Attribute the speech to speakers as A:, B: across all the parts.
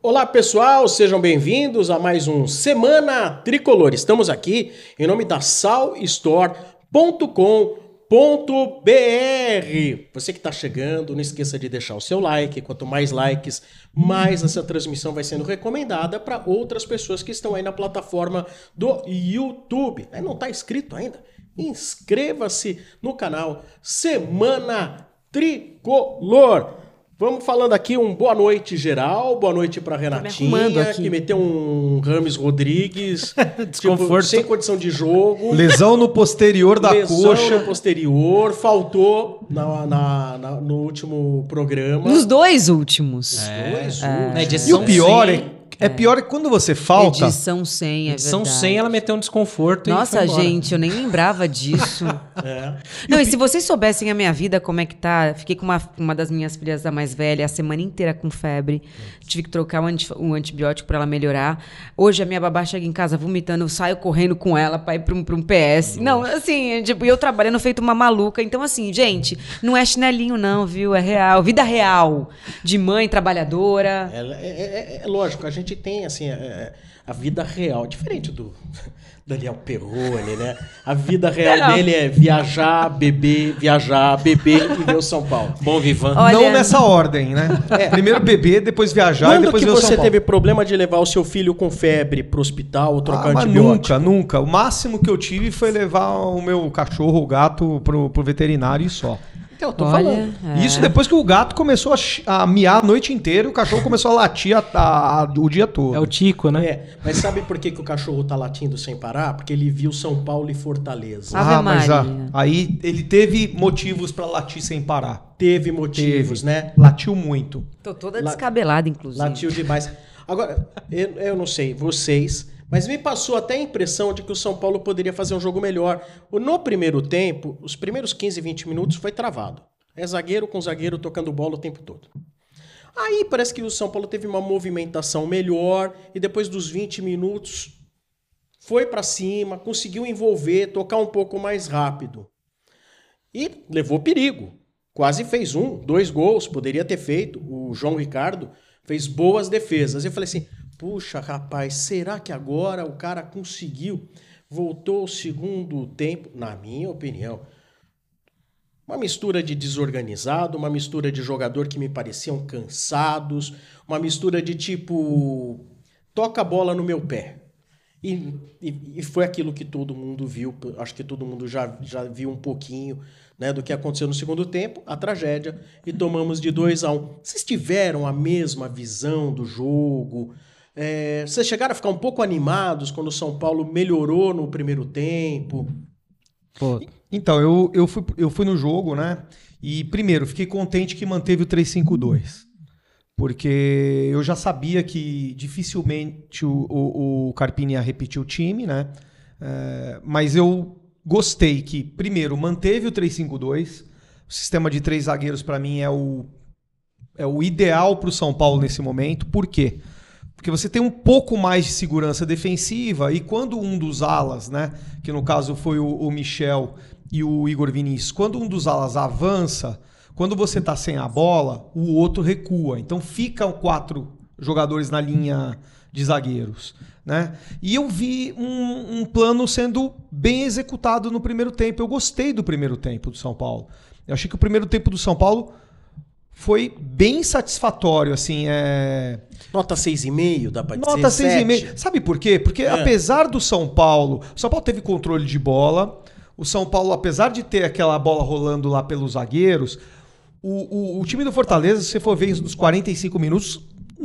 A: Olá pessoal, sejam bem-vindos a mais um Semana Tricolor. Estamos aqui em nome da salstore.com.br. Você que está chegando, não esqueça de deixar o seu like. Quanto mais likes, mais essa transmissão vai sendo recomendada para outras pessoas que estão aí na plataforma do YouTube. Não está inscrito ainda? Inscreva-se no canal Semana Tricolor. Vamos falando aqui boa noite geral, boa noite pra Renatinha, que meteu um Rames Rodrigues,
B: desconforto,
A: sem condição de jogo.
B: Lesão no posterior da coxa.
A: Lesão no posterior, faltou no último programa.
C: Nos dois últimos.
B: E o pior pior que quando você falta...
C: Edição 100,
B: Edição 100, ela meteu um desconforto.
C: Nossa, gente, eu nem lembrava disso. Não, e se vocês soubessem a minha vida, como é que tá... Fiquei com uma das minhas filhas da mais velha a semana inteira com febre. Tive que trocar um antibiótico pra ela melhorar. Hoje a minha babá chega em casa vomitando, eu saio correndo com ela pra ir pra um PS. Não, assim, tipo, eu trabalhando feito uma maluca. Então, assim, gente, não é chinelinho não, viu? É real. Vida real. De mãe trabalhadora.
A: É lógico, a gente tem, assim, a vida real, diferente do Daniel Perrone, né? A vida real dele é viajar, beber e ver o São Paulo.
B: Bom, Vivan.
C: Olha...
B: Não nessa ordem, né? Primeiro beber, depois viajar e depois ver o São Paulo.
A: Quando que você teve problema de levar o seu filho com febre pro hospital ou trocar antibiótico?
B: Nunca. O máximo que eu tive foi levar o meu cachorro, o gato, pro veterinário e só.
A: Eu tô falando.
B: Isso depois que o gato começou a miar a noite inteira e o cachorro começou a latir o dia todo.
D: É o Tico, né?
A: Mas sabe por que o cachorro tá latindo sem parar? Porque ele viu São Paulo e Fortaleza.
B: Mas aí ele teve motivos pra latir sem parar.
A: Teve motivos, né?
B: Latiu muito.
C: Tô toda descabelada, inclusive.
A: Latiu demais. Agora, eu não sei, vocês... Mas me passou até a impressão de que o São Paulo poderia fazer um jogo melhor. No primeiro tempo, os primeiros 15, 20 minutos foi travado. É zagueiro com zagueiro tocando bola o tempo todo. Aí parece que o São Paulo teve uma movimentação melhor e depois dos 20 minutos foi para cima, conseguiu envolver, tocar um pouco mais rápido. E levou perigo. Quase fez 2 gols, poderia ter feito. O João Ricardo fez boas defesas. Eu falei assim... Puxa, rapaz, será que agora o cara conseguiu? Voltou o segundo tempo, na minha opinião. Uma mistura de desorganizado, uma mistura de jogador que me pareciam cansados, uma mistura de tipo, toca a bola no meu pé. E foi aquilo que todo mundo viu, acho que todo mundo já viu um pouquinho, né, do que aconteceu no segundo tempo, a tragédia, e tomamos de 2-1. Vocês tiveram a mesma visão do jogo? Vocês chegaram a ficar um pouco animados quando o São Paulo melhorou no primeiro tempo?
B: Então, eu fui no jogo, né? E primeiro, fiquei contente que manteve o 3-5-2. Porque eu já sabia que dificilmente o Carpini ia repetir o time, né? Mas eu gostei que, primeiro, manteve o 3-5-2. O sistema de 3 zagueiros, para mim, é o ideal para o São Paulo nesse momento. Por quê? Porque você tem um pouco mais de segurança defensiva e quando um dos alas, né, que no caso foi o Michel e o Igor Vinícius, quando um dos alas avança, quando você está sem a bola, o outro recua. Então ficam 4 jogadores na linha de zagueiros, né? E eu vi um plano sendo bem executado no primeiro tempo. Eu gostei do primeiro tempo do São Paulo. Eu achei que o primeiro tempo do São Paulo foi bem satisfatório, assim,
A: Nota 6,5, dá pra dizer?
B: Nota 6,5. Sabe por quê? Porque apesar do São Paulo teve controle de bola, o São Paulo, apesar de ter aquela bola rolando lá pelos zagueiros, o time do Fortaleza, se você for ver nos 45 minutos,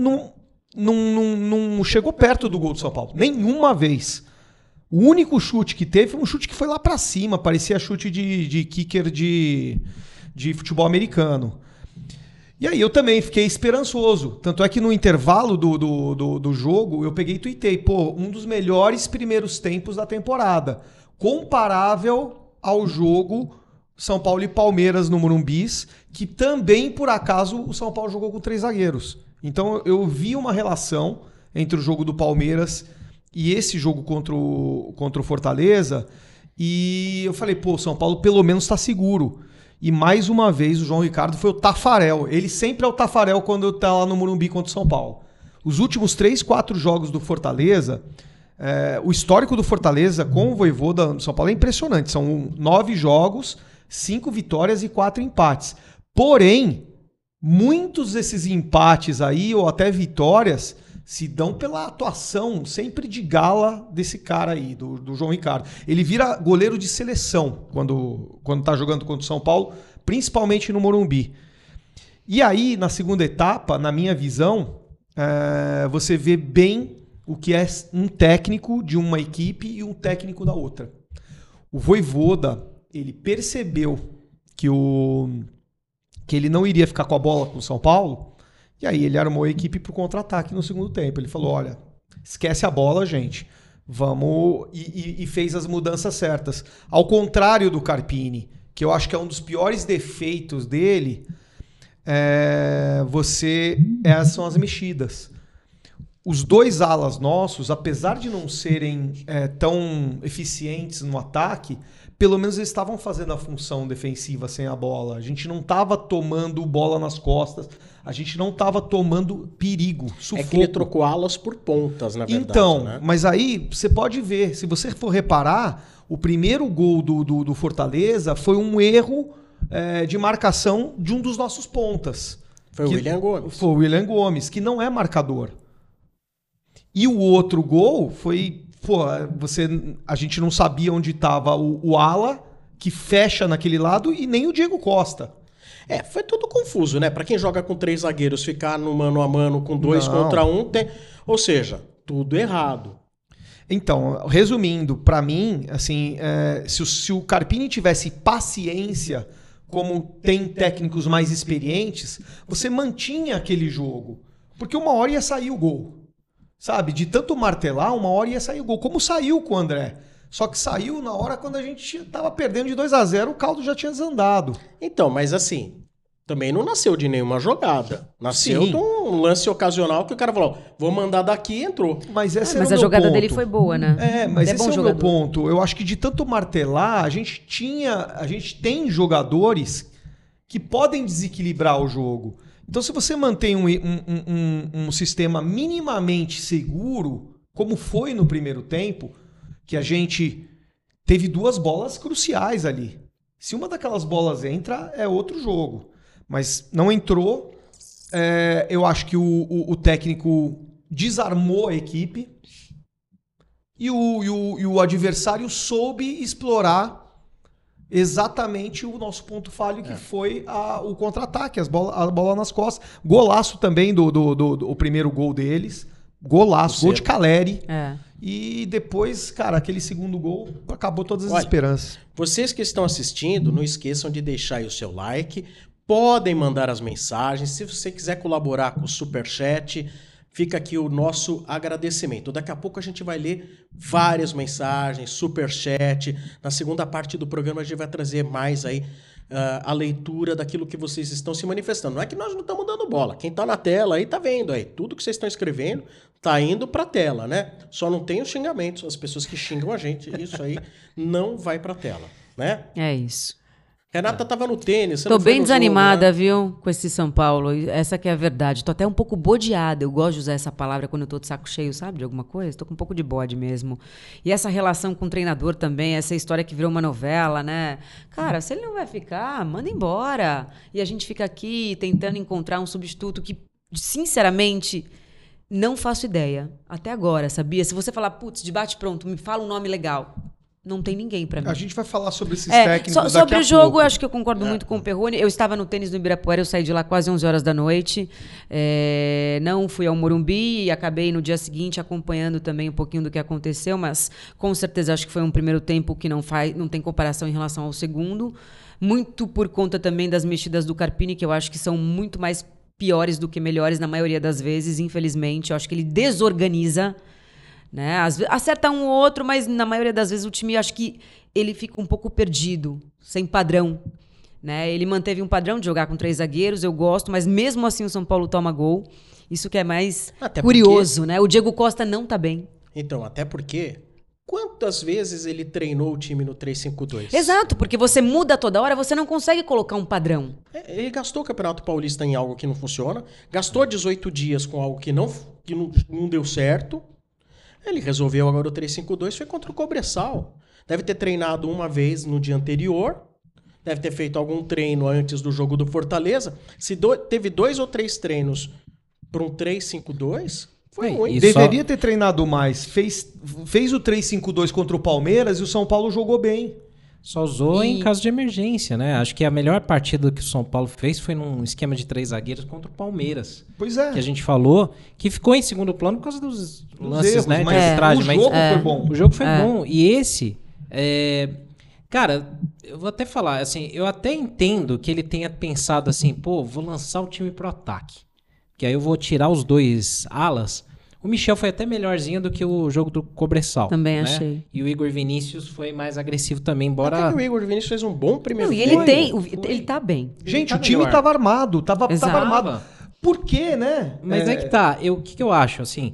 B: não chegou perto do gol do São Paulo. Nenhuma vez. O único chute que teve foi um chute que foi lá pra cima, parecia chute de kicker de futebol americano. E aí eu também fiquei esperançoso. Tanto é que no intervalo do jogo eu peguei e tuitei, um dos melhores primeiros tempos da temporada. Comparável ao jogo São Paulo e Palmeiras no Morumbis, que também, por acaso, o São Paulo jogou com 3 zagueiros. Então eu vi uma relação entre o jogo do Palmeiras e esse jogo contra o Fortaleza, e eu falei, o São Paulo pelo menos está seguro. E mais uma vez o João Ricardo foi o Tafarel. Ele sempre é o Tafarel quando tá lá no Morumbi contra o São Paulo. Os últimos 3, 4 jogos do Fortaleza, o histórico do Fortaleza com o Vojvoda do São Paulo é impressionante. São 9 jogos, 5 vitórias e 4 empates. Porém, muitos desses empates aí, ou até vitórias, se dão pela atuação sempre de gala desse cara aí, do João Ricardo. Ele vira goleiro de seleção quando tá jogando contra o São Paulo, principalmente no Morumbi. E aí, na segunda etapa, na minha visão, você vê bem o que é um técnico de uma equipe e um técnico da outra. O Vojvoda, ele percebeu que ele não iria ficar com a bola com o São Paulo, e aí ele armou a equipe para o contra-ataque no segundo tempo. Ele falou, olha, esquece a bola, gente. Vamos... E fez as mudanças certas. Ao contrário do Carpini, que eu acho que é um dos piores defeitos dele, são as mexidas. Os 2 alas nossos, apesar de não serem tão eficientes no ataque, pelo menos eles estavam fazendo a função defensiva sem a bola. A gente não estava tomando bola nas costas, a gente não estava tomando perigo, sufoco.
A: É que ele trocou alas por pontas, na verdade.
B: Então,
A: né?
B: Mas aí você pode ver, se você for reparar, o primeiro gol do Fortaleza foi um erro de marcação de um dos nossos pontas.
A: Foi o William Gomes.
B: Foi o William Gomes, que não é marcador. E o outro gol foi... a gente não sabia onde estava o ala, que fecha naquele lado, e nem o Diego Costa.
A: Foi tudo confuso, né? Pra quem joga com 3 zagueiros, ficar no mano a mano com 2 contra 1, ou seja, tudo errado.
B: Então, resumindo, pra mim, assim, se o Carpini tivesse paciência, como tem técnicos mais experientes, você mantinha aquele jogo. Porque uma hora ia sair o gol. Sabe, de tanto martelar, uma hora ia sair o gol. Como saiu com o André. Só que saiu na hora quando a gente tava perdendo de 2-0, o caldo já tinha desandado.
A: Então, mas assim, também não nasceu de nenhuma jogada. Nasceu de um lance ocasional que o cara falou, vou mandar daqui e entrou.
B: Mas
C: a jogada dele foi boa, né?
B: Mas esse é o meu ponto. Eu acho que de tanto martelar, a gente tem jogadores que podem desequilibrar o jogo. Então, se você mantém um sistema minimamente seguro, como foi no primeiro tempo, que a gente teve 2 bolas cruciais ali. Se uma daquelas bolas entra, é outro jogo. Mas não entrou. Eu acho que o técnico desarmou a equipe e o adversário soube explorar exatamente o nosso ponto falho, que foi o contra-ataque, a bola nas costas. Golaço também do primeiro gol deles. Golaço, gol de Caleri. E depois, cara, aquele segundo gol acabou todas as esperanças.
A: Vocês que estão assistindo, não esqueçam de deixar aí o seu like. Podem mandar as mensagens. Se você quiser colaborar com o Superchat, fica aqui o nosso agradecimento. Daqui a pouco a gente vai ler várias mensagens, Superchat. Na segunda parte do programa a gente vai trazer mais aí a leitura daquilo que vocês estão se manifestando. Não é que nós não estamos dando bola. Quem está na tela aí está vendo aí. Tudo que vocês estão escrevendo está indo para a tela, né? Só não tem os xingamentos. As pessoas que xingam a gente, isso aí não vai para a tela, né?
C: É isso.
A: Renata tava no tênis.
C: Tô bem desanimada, viu, com esse São Paulo. Essa que é a verdade. Tô até um pouco bodeada. Eu gosto de usar essa palavra quando eu tô de saco cheio, sabe, de alguma coisa. Tô com um pouco de bode mesmo. E essa relação com o treinador também, essa história que virou uma novela, né? Cara, se ele não vai ficar, manda embora. E a gente fica aqui tentando encontrar um substituto que, sinceramente, não faço ideia. Até agora, sabia? Se você falar, putz, debate pronto, me fala um nome legal. Não tem ninguém pra mim.
B: A gente vai falar sobre esses técnicos daqui a pouco.
C: Sobre o jogo, eu acho que eu concordo muito com o Perrone. Eu estava no tênis do Ibirapuera, eu saí de lá quase 11 horas da noite. Não fui ao Morumbi e acabei no dia seguinte acompanhando também um pouquinho do que aconteceu, mas com certeza acho que foi um primeiro tempo que não tem comparação em relação ao segundo. Muito por conta também das mexidas do Carpini, que eu acho que são muito mais piores do que melhores na maioria das vezes, infelizmente. Eu acho que ele desorganiza, né? Acerta um ou outro, mas na maioria das vezes o time, acho que ele fica um pouco perdido, sem padrão, né? Ele manteve um padrão de jogar com 3 zagueiros, eu gosto, mas mesmo assim o São Paulo toma gol. Isso que é mais curioso, né? O Diego Costa não tá bem.
A: Então, até porque Quantas vezes ele treinou o time no 3-5-2?
C: Exato, porque você muda toda hora, você não consegue colocar um padrão.
A: Ele gastou o Campeonato Paulista em algo que não funciona, gastou 18 dias com algo que não deu certo. Ele resolveu agora o 3-5-2, foi contra o Cobressal. Deve ter treinado uma vez no dia anterior, deve ter feito algum treino antes do jogo do Fortaleza. Se teve 2 ou 3 treinos para um 3-5-2, foi ruim.
B: Deveria ter treinado mais. Fez o 3-5-2 contra o Palmeiras e o São Paulo jogou bem.
D: Só usou em caso de emergência, né? Acho que a melhor partida que o São Paulo fez foi num esquema de 3 zagueiros contra o Palmeiras.
B: Pois é.
D: Que a gente falou, que ficou em segundo plano por causa dos lances,
B: erros,
D: né? De
B: mas
D: arbitragem.
B: o jogo foi bom.
D: O jogo foi bom. E esse... Cara, eu vou até falar, assim, eu até entendo que ele tenha pensado assim, pô, vou lançar o time pro ataque. Que aí eu vou tirar os 2 alas. O Michel foi até melhorzinho do que o jogo do Cobressal.
C: Também
D: né?
C: achei.
D: E o Igor Vinícius foi mais agressivo também, embora...
A: Até que o Igor Vinícius fez um bom primeiro
C: Não, e
A: tempo.
C: ele tá bem.
B: Gente,
D: tá
B: o time
D: melhor.
B: tava armado, tava armado.
D: Tava.
B: Por quê, né?
D: Mas é que tá, o que eu acho, assim,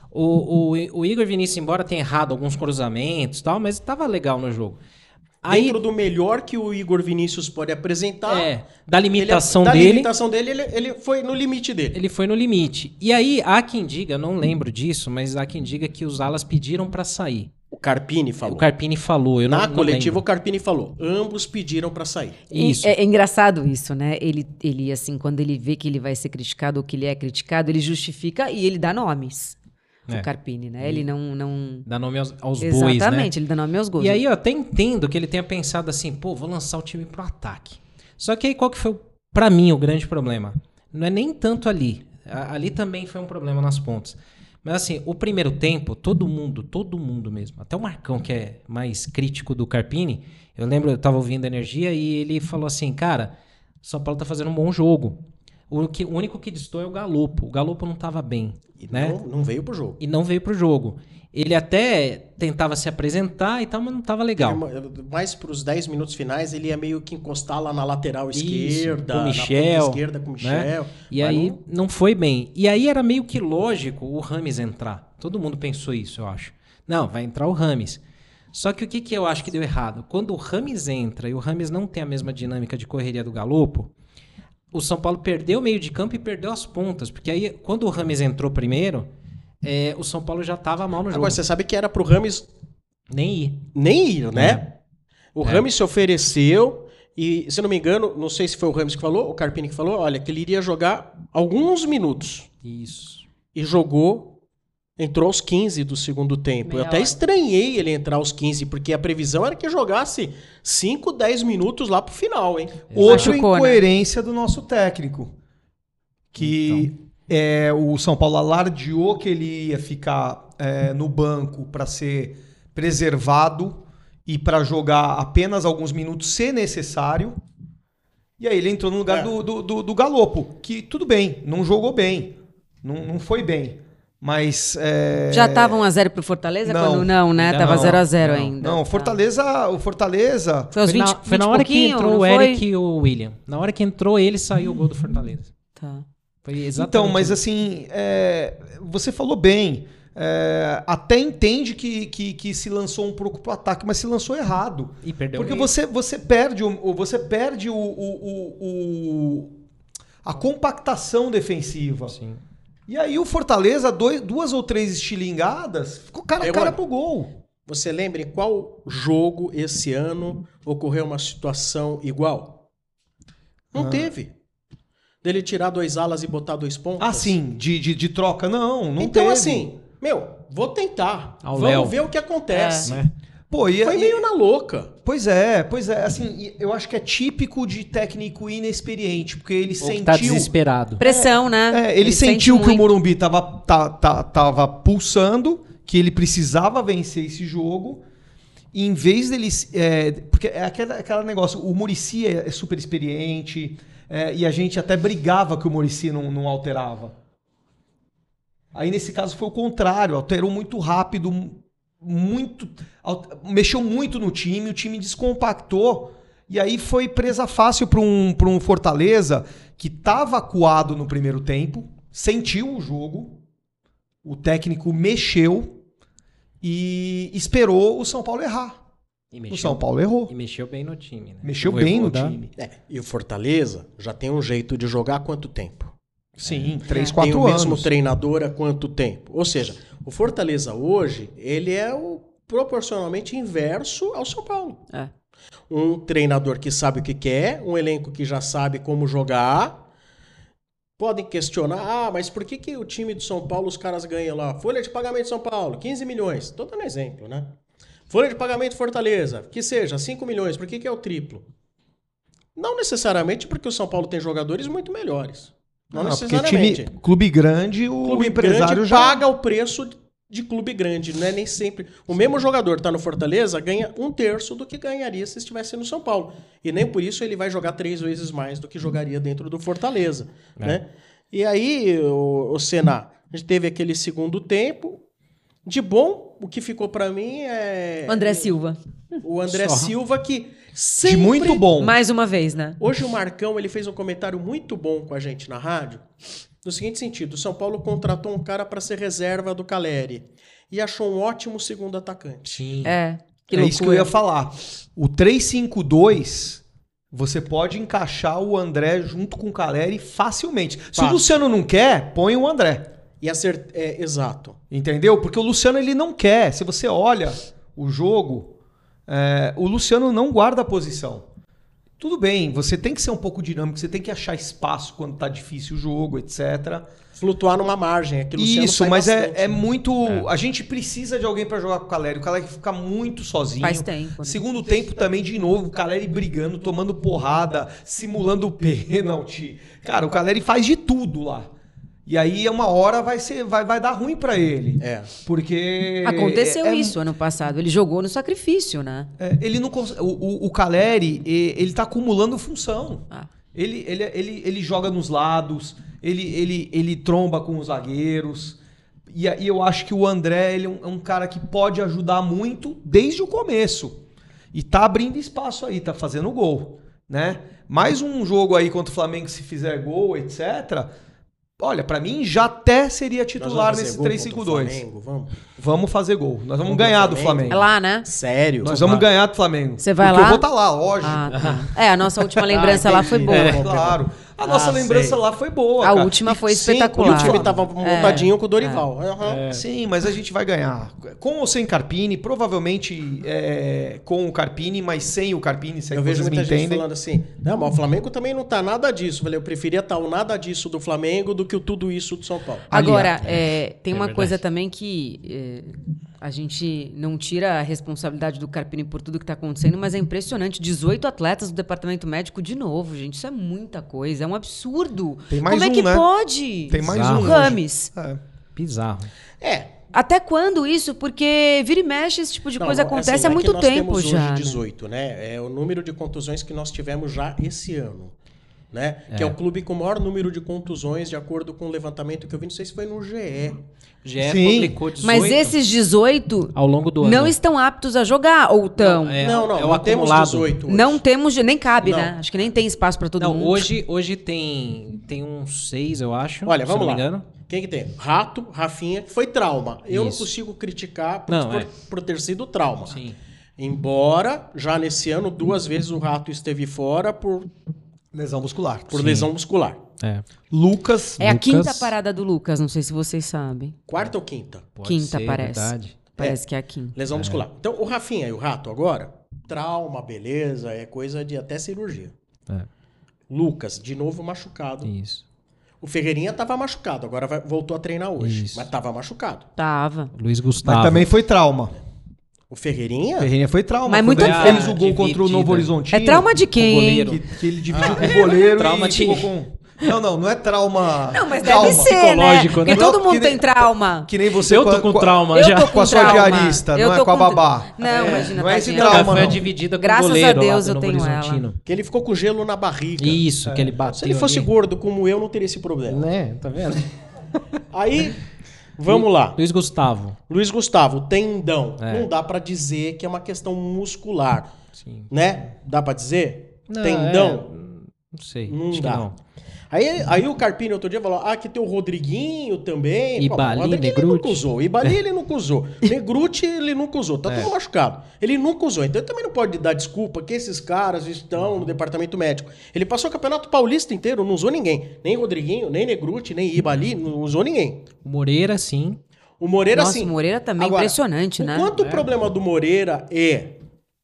D: o Igor Vinícius, embora tenha errado alguns cruzamentos e tal, mas tava legal no jogo. Aí,
A: Dentro do melhor que o Igor Vinícius pode apresentar...
D: da limitação
A: Da
D: dele...
A: limitação dele, ele foi no limite dele.
D: Ele foi no limite. E aí, há quem diga, não lembro disso, mas há quem diga que os alas pediram pra sair.
A: O Carpini falou.
D: O Carpini falou, eu
A: Na
D: não
A: coletiva,
D: lembro.
A: o Carpini falou. Ambos pediram pra sair.
D: Isso.
C: É engraçado isso, né? Ele, assim, quando ele vê que ele vai ser criticado ou que ele é criticado, ele justifica e ele dá nomes. O Carpini, né? Ele não...
D: Dá nome aos bois, né?
C: Exatamente, ele dá nome aos gols.
D: E aí eu até entendo que ele tenha pensado assim, pô, vou lançar o time pro ataque. Só que aí qual que foi, pra mim, o grande problema? Não é nem tanto ali. Ali também foi um problema nas pontas. Mas assim, o primeiro tempo, todo mundo mesmo, até o Marcão, que é mais crítico do Carpini, eu lembro, eu tava ouvindo a Energia e ele falou assim, cara, o São Paulo tá fazendo um bom jogo. O único que distou é o Galopo. O Galopo não tava bem, né?
A: Não veio pro jogo.
D: E não veio pro jogo. Ele até tentava se apresentar e tal, mas não tava legal.
A: Mais pros 10 minutos finais, ele ia meio que encostar lá na lateral esquerda.
D: Com o Michel.
A: Na ponta esquerda com o Michel.
D: Né? E aí não foi bem. E aí era meio que lógico o Rames entrar. Todo mundo pensou isso, eu acho. Não, vai entrar o Rames. Só que o que eu acho que deu errado? Quando o Rames entra e o Rames não tem a mesma dinâmica de correria do Galopo, o São Paulo perdeu o meio de campo e perdeu as pontas. Porque aí, quando o Rames entrou primeiro, o São Paulo já estava mal no jogo.
A: Agora, você sabe que era pro Rames
D: nem
A: ir, né? O Rames se ofereceu e, se não me engano, não sei se foi o Rames que falou, o Carpini que falou, olha, que ele iria jogar alguns minutos.
D: Isso.
A: E jogou, entrou aos 15 do segundo tempo.
C: Meia
A: Eu até
C: hora.
A: estranhei ele entrar aos 15, porque a previsão era que jogasse 5, 10 minutos lá pro final, hein?
B: Outra
C: Machucou, né?
B: incoerência do nosso técnico. Que o São Paulo alardeou que ele ia ficar no banco para ser preservado e para jogar apenas alguns minutos, se necessário. E aí ele entrou no lugar do Galopo, que tudo bem, não jogou bem, não foi bem. Mas.
C: Já tava 1-0 pro Fortaleza?
B: Não.
C: Quando não, né?
D: Ainda
C: Tava
D: não.
C: 0-0
D: Não.
C: ainda.
B: Não, o Fortaleza.
C: Foi aos 20,
D: Foi na
C: 20
D: hora que
C: pouquinho,
D: entrou
C: não
D: o
C: foi?
D: Eric e o William. Na hora que entrou ele, saiu o gol do Fortaleza.
C: Tá.
D: Foi exatamente
B: Então, mas
D: isso.
B: assim, você falou bem. Até entende que se lançou um pouco pro ataque, mas se lançou errado.
D: E perdeu
B: Porque
D: ele.
B: você perde a compactação defensiva.
D: Sim.
B: E aí o Fortaleza, 2 ou 3 estilingadas, ficou cara a cara pro gol.
A: Você lembra em qual jogo esse ano ocorreu uma situação igual? Não teve. Dele tirar 2 alas e botar 2 pontas?
B: Ah, sim, de troca. Não
A: Então,
B: teve.
A: assim, vou tentar.
D: Ao
A: Vamos
D: Léo.
A: ver o que acontece.
D: Né?
B: Pô,
A: Foi meio na louca.
B: Pois é, assim, eu acho que é típico de técnico inexperiente, porque ele
D: Ou que tá
B: sentiu...
D: desesperado.
C: Pressão, né?
B: Ele sentiu
C: sente
B: que o
C: muito.
B: Morumbi tava pulsando, que ele precisava vencer esse jogo, e em vez dele... porque é aquele negócio, o Muricy é super experiente, e a gente até brigava que o Muricy não alterava. Aí nesse caso foi o contrário, alterou muito rápido, mexeu muito no time, o time descompactou, e aí foi presa fácil para um Fortaleza que estava acuado no primeiro tempo, sentiu o jogo, o técnico mexeu, e esperou o São Paulo errar. O São Paulo errou.
D: E mexeu bem no time, né?
B: Mexeu bem no time.
A: E o Fortaleza já tem um jeito de jogar há quanto tempo?
B: Sim, 3, 4
A: tem
B: anos.
A: o mesmo treinador há quanto tempo? Ou seja, o Fortaleza hoje, ele é proporcionalmente inverso ao São Paulo. Um treinador que sabe o que quer, um elenco que já sabe como jogar. Podem questionar, mas por que o time do São Paulo, os caras ganham lá? Folha de pagamento de São Paulo, 15 milhões. Tô dando exemplo, né? Folha de pagamento Fortaleza, que seja 5 milhões. Por que é o triplo? Não necessariamente porque o São Paulo tem jogadores muito melhores. Não necessariamente.
B: Porque clube grande, o empresário
A: grande
B: já
A: paga o preço de clube grande, não é nem sempre. O mesmo jogador tá no Fortaleza, ganha 1/3 do que ganharia se estivesse no São Paulo. E nem por isso ele vai jogar 3 vezes mais do que jogaria dentro do Fortaleza, né? E aí, o Senna, a gente teve aquele segundo tempo. De bom, o que ficou pra mim é...
C: O André Silva.
A: O André Silva que sempre...
B: de muito bom.
C: Mais uma vez, né?
A: Hoje o Marcão, ele fez um comentário muito bom com a gente na rádio, no seguinte sentido: o São Paulo contratou um cara para ser reserva do Caleri e achou um ótimo segundo atacante.
D: Sim.
C: Que
B: é isso que eu ia falar. O 3-5-2, você pode encaixar o André junto com o Caleri facilmente. Se o Luciano não quer, põe o André.
A: E exato.
B: Entendeu? Porque o Luciano, ele não quer. Se você olha o jogo, o Luciano não guarda a posição. Tudo bem, você tem que ser um pouco dinâmico, você tem que achar espaço quando tá difícil o jogo, etc.
A: Flutuar numa margem. Aqui,
B: isso, mas é muito... A gente precisa de alguém para jogar com o Caleri. O Caleri fica muito sozinho.
C: Faz tempo. Né?
B: Segundo tempo também, de novo, o Caleri brigando, tomando porrada, simulando pênalti. Cara, o Caleri faz de tudo lá. E aí, uma hora vai dar ruim pra ele. Porque...
C: Aconteceu isso ano passado. Ele jogou no sacrifício, né?
B: Ele não o Caleri, ele tá acumulando função. Ele joga nos lados, ele tromba com os zagueiros. E eu acho que o André, ele é um cara que pode ajudar muito desde o começo. E tá abrindo espaço aí, tá fazendo gol, né? Mais um jogo aí contra o Flamengo, se fizer gol, etc. Olha, pra mim já até seria titular nesse 3-5-2. Vamos fazer gol. Nós vamos ganhar do Flamengo.
C: É lá, né?
A: Sério?
B: Nós vamos ganhar do Flamengo.
C: Você vai
B: Porque
C: lá?
B: eu vou estar lá, lógico.
C: A nossa última lembrança lá foi boa.
B: Claro. A nossa lembrança lá foi boa.
C: A
B: cara.
C: última foi
A: Sim,
C: espetacular.
A: E o time tava montadinho com o Dorival.
B: Sim, mas a gente vai ganhar. Com ou sem Carpini, provavelmente com o Carpini, mas sem o Carpini, se
A: eu vejo
B: vocês me
A: muita gente
B: entendem.
A: falando assim, não, mas o Flamengo também não tá nada disso. Eu falei, eu preferia estar o nada disso do Flamengo do que o tudo isso do São Paulo.
C: Agora, tem uma coisa também que a gente não tira a responsabilidade do Carpini por tudo que está acontecendo, mas é impressionante. 18 atletas do departamento médico de novo, gente. Isso é muita coisa. É um absurdo.
B: Tem mais
C: Como é que
B: né?
C: pode?
B: Tem mais
D: Bizarro.
B: um.
C: Rames.
D: Bizarro.
C: Até quando isso? Porque vira e mexe, esse tipo de coisa acontece há muito tempo
A: nós temos
C: já.
A: Hoje 18, né? É o número de contusões que nós tivemos já esse ano. Né? Que é o clube com o maior número de contusões, de acordo com o levantamento que eu vi, não sei se foi no GE.
D: O GE publicou 18
C: Mas esses 18
D: ao longo do ano.
C: não estão aptos a jogar, ou estão?
A: Não temos 18 hoje.
C: Não temos, nem cabe, né? Acho que nem tem espaço para todo mundo.
D: Hoje tem uns 6, eu acho.
A: Olha, vamos
D: se
A: lá.
D: não me engano.
A: Quem que tem? Rato, Rafinha, que foi trauma. Eu não consigo criticar por ter sido trauma.
D: Sim.
A: Embora, já nesse ano, 2 vezes o Rato esteve fora por
B: Lesão muscular.
A: lesão muscular.
B: Lucas.
C: É a quinta parada do Lucas, não sei se vocês sabem.
A: Quarta ou quinta?
C: Quinta, parece.
D: Verdade.
C: Parece que é a quinta.
A: Lesão muscular. Então, o Rafinha e o Rato agora, trauma, beleza, é coisa de até cirurgia. Lucas, de novo machucado.
D: Isso.
A: O Ferreirinha estava machucado, agora voltou a treinar hoje.
D: Isso.
A: Mas estava machucado.
C: Tava.
D: Luiz Gustavo.
B: Mas também foi trauma.
A: O Ferreirinha?
B: Ferreirinha foi trauma.
C: Mas
B: quando
C: muito
B: ele
C: feio.
B: fez o gol contra o Novo Horizontino.
C: É trauma de quem?
B: Que ele dividiu com o goleiro
D: Trauma
B: e
D: de-
B: ficou com... Não é trauma...
C: Não, mas
B: trauma.
C: deve ser, né?
D: psicológico,
C: Porque
D: né?
C: todo
B: Não,
C: mundo
B: que nem-
C: tem trauma.
B: Que nem você
D: Eu tô com trauma
C: Eu
D: já.
C: tô
B: com a sua
C: trauma.
B: diarista,
C: Eu
B: não é
C: tô
B: com a babá.
C: Não, imagina,
B: não é esse
C: tadinha.
B: trauma,
D: Ela foi
B: não.
D: dividida com
C: Graças
D: o goleiro
C: a Deus
D: lá
C: eu
D: do
C: tenho
D: Novo
C: ela.
D: Horizontino.
A: Que ele ficou com gelo na barriga.
D: Isso, que ele bateu.
A: Se ele fosse
D: ali.
A: gordo como eu, não teria esse problema.
D: Né? Tá vendo?
A: Aí, vamos lá.
D: Luiz Gustavo.
A: Luiz Gustavo, tendão.
D: É.
A: Não dá pra dizer que é uma questão muscular.
D: Sim.
A: Né? Dá pra dizer?
D: Não,
A: Tendão?
D: Não sei.
A: Não
D: acho
A: dá.
D: que não.
A: Aí o Carpini outro dia falou, que tem o Rodriguinho também.
D: Ibali,
A: o Rodriguinho ele
D: Negrutti.
A: nunca usou. Ibali ele nunca usou. Negrutti ele nunca usou. Tá todo machucado. Ele nunca usou. Então ele também não pode dar desculpa que esses caras estão no departamento médico. Ele passou o Campeonato Paulista inteiro, não usou ninguém. Nem Rodriguinho, nem Negrutti, nem Ibali, não usou ninguém.
D: O Moreira, sim.
A: O Moreira,
C: Nossa,
A: sim.
C: o Moreira também
A: Agora,
C: impressionante, né?
A: Quanto o problema do Moreira é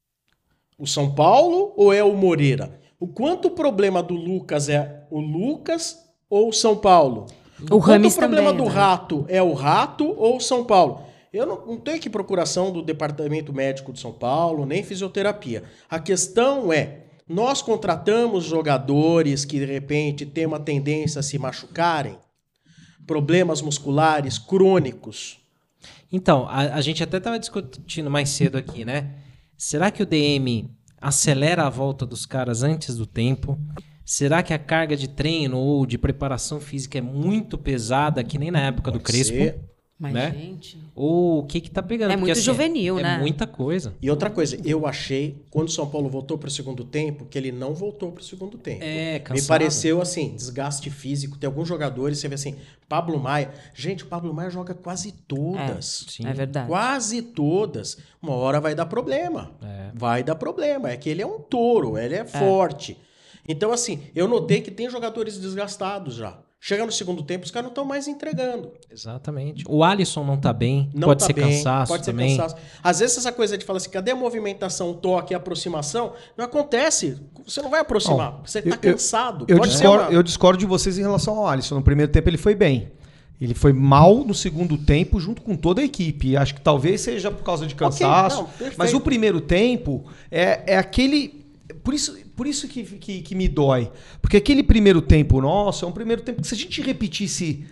A: o São Paulo ou é o Moreira? O quanto o problema do Lucas é o Lucas ou o São Paulo?
C: O Rames
A: quanto o problema
C: também,
A: do
C: né?
A: Rato é o Rato ou o São Paulo? Eu não tenho aqui procuração do Departamento Médico de São Paulo, nem fisioterapia. A questão é, nós contratamos jogadores que de repente têm uma tendência a se machucarem, problemas musculares crônicos.
D: Então, a gente até estava discutindo mais cedo aqui, né? Será que o DM acelera a volta dos caras antes do tempo? Será que a carga de treino ou de preparação física é muito pesada, que nem na época do Crespo?
A: ser.
C: Mas,
D: né?
C: gente...
D: Ou o que tá pegando?
C: É muito juvenil, né?
D: É muita coisa.
A: E outra coisa, eu achei, quando o São Paulo voltou para o segundo tempo, que ele não voltou para o segundo tempo.
D: Cansado.
A: Me pareceu assim, desgaste físico. Tem alguns jogadores, você vê assim, Pablo Maia. Gente, o Pablo Maia joga quase todas.
D: Sim.
C: É verdade.
A: Quase todas. Uma hora vai dar problema. Vai dar problema. É que ele é um touro, ele é forte. Então, assim, eu notei que tem jogadores desgastados já. Chega no segundo tempo, os caras não estão mais entregando.
D: Exatamente. O Alisson não tá bem.
A: Não
D: pode
A: tá
D: ser
A: bem,
D: cansaço
A: pode ser
D: também.
A: cansaço. Às vezes essa coisa de falar assim, cadê a movimentação, toque, aproximação? Não acontece. Você não vai aproximar. Você tá cansado.
B: Eu discordo de vocês em relação ao Alisson. No primeiro tempo ele foi bem. Ele foi mal no segundo tempo junto com toda a equipe. Acho que talvez seja por causa de cansaço.
A: Perfeito.
B: Mas o primeiro tempo é aquele... Por isso que me dói. Porque aquele primeiro tempo nosso é um primeiro tempo que se a gente repetisse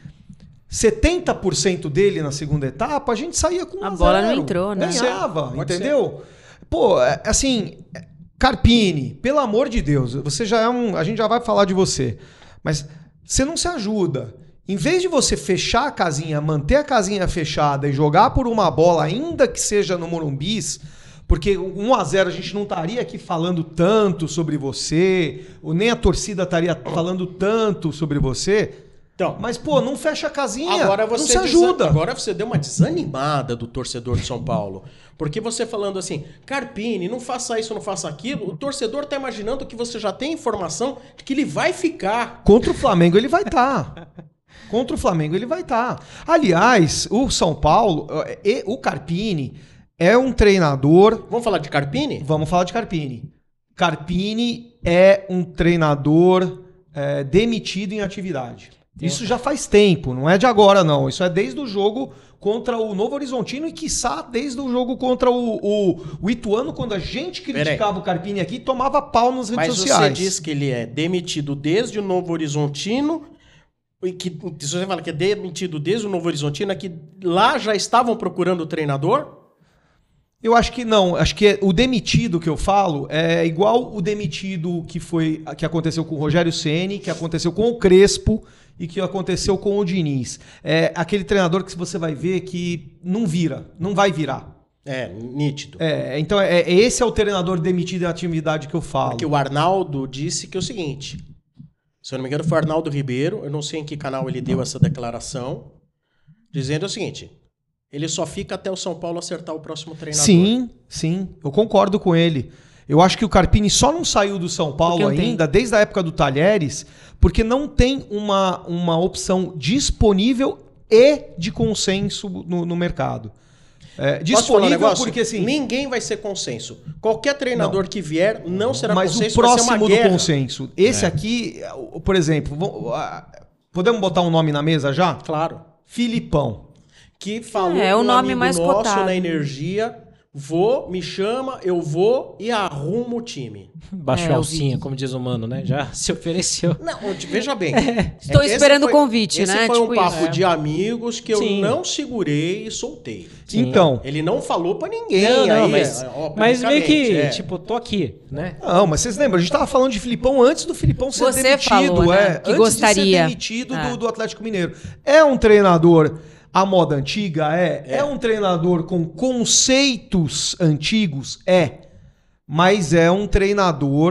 B: 70% dele na segunda etapa, a gente saía com 1-0.
C: A bola não entrou, né?
B: Ganhava,
A: Pode
B: entendeu? Pô, assim, Carpini, pelo amor de Deus, você já é a gente já vai falar de você. Mas você não se ajuda. Em vez de você fechar a casinha, manter a casinha fechada e jogar por uma bola, ainda que seja no Morumbis, porque 1-0 a gente não estaria aqui falando tanto sobre você, ou nem a torcida estaria falando tanto sobre você.
A: Então,
B: mas, pô, não fecha a casinha,
A: agora
B: não
A: você
B: se ajuda.
A: Agora você deu uma desanimada do torcedor de São Paulo. Porque você falando assim, Carpini, não faça isso, não faça aquilo, o torcedor tá imaginando que você já tem informação de que ele vai ficar.
B: Contra o Flamengo ele vai estar. Contra o Flamengo ele vai estar. Aliás, o São Paulo, o Carpini é um treinador...
A: Vamos falar de Carpini?
B: Vamos falar de Carpini. Carpini é um treinador demitido em atividade. Isso já faz tempo, não é de agora não. Isso é desde o jogo contra o Novo Horizontino e, quiçá, desde o jogo contra o Ituano, quando a gente criticava o Carpini aqui, tomava pau nas redes sociais.
A: Mas você diz que ele é demitido desde o Novo Horizontino, e que se você fala que é demitido desde o Novo Horizontino, é que lá já estavam procurando o treinador?
B: Eu acho que não. Acho que o demitido que eu falo é igual o demitido que aconteceu com o Rogério Ceni, que aconteceu com o Crespo e que aconteceu com o Diniz. É aquele treinador que você vai ver que não vai virar.
A: É, nítido.
B: Então esse é o treinador demitido em atividade que eu falo.
A: Porque o Arnaldo disse que é o seguinte, se eu não me engano foi o Arnaldo Ribeiro, eu não sei em que canal ele deu essa declaração, dizendo o seguinte... Ele só fica até o São Paulo acertar o próximo treinador.
B: Sim. Eu concordo com ele. Eu acho que o Carpini só não saiu do São Paulo ainda, desde a época do Talheres, porque não tem uma opção disponível e de consenso no mercado. Disponível porque assim...
A: Ninguém vai ser consenso. Qualquer treinador que vier não será
B: mas
A: consenso,
B: o próximo
A: vai ser uma
B: do
A: guerra.
B: Consenso. Esse aqui, por exemplo, podemos botar um nome na mesa já?
A: Claro.
B: Filipão.
A: Que falou
C: o
A: com um
C: nome
A: amigo
C: mais
A: nosso
C: cotado.
A: na Energia, me chama, eu vou e arrumo o time.
D: Baixou a alcinha, como diz o mano, né? Já se ofereceu.
A: Não, veja bem.
C: Estou esperando o convite,
A: esse
C: né?
A: Foi
C: Tipo
A: um papo
C: isso.
A: de amigos que eu
D: Sim.
A: não segurei e soltei.
D: Sim.
B: Então...
A: Ele não falou pra ninguém.
D: Não,
A: aí,
D: mas meio que,
A: publicamente,
D: tô aqui, né?
B: Não, mas vocês lembram, a gente tava falando de Filipão antes do Filipão ser
C: Você
B: demitido.
C: falou, né, que
B: antes
C: gostaria.
B: de ser demitido do Atlético Mineiro. É um treinador à moda antiga? É um treinador com conceitos antigos? Mas é um treinador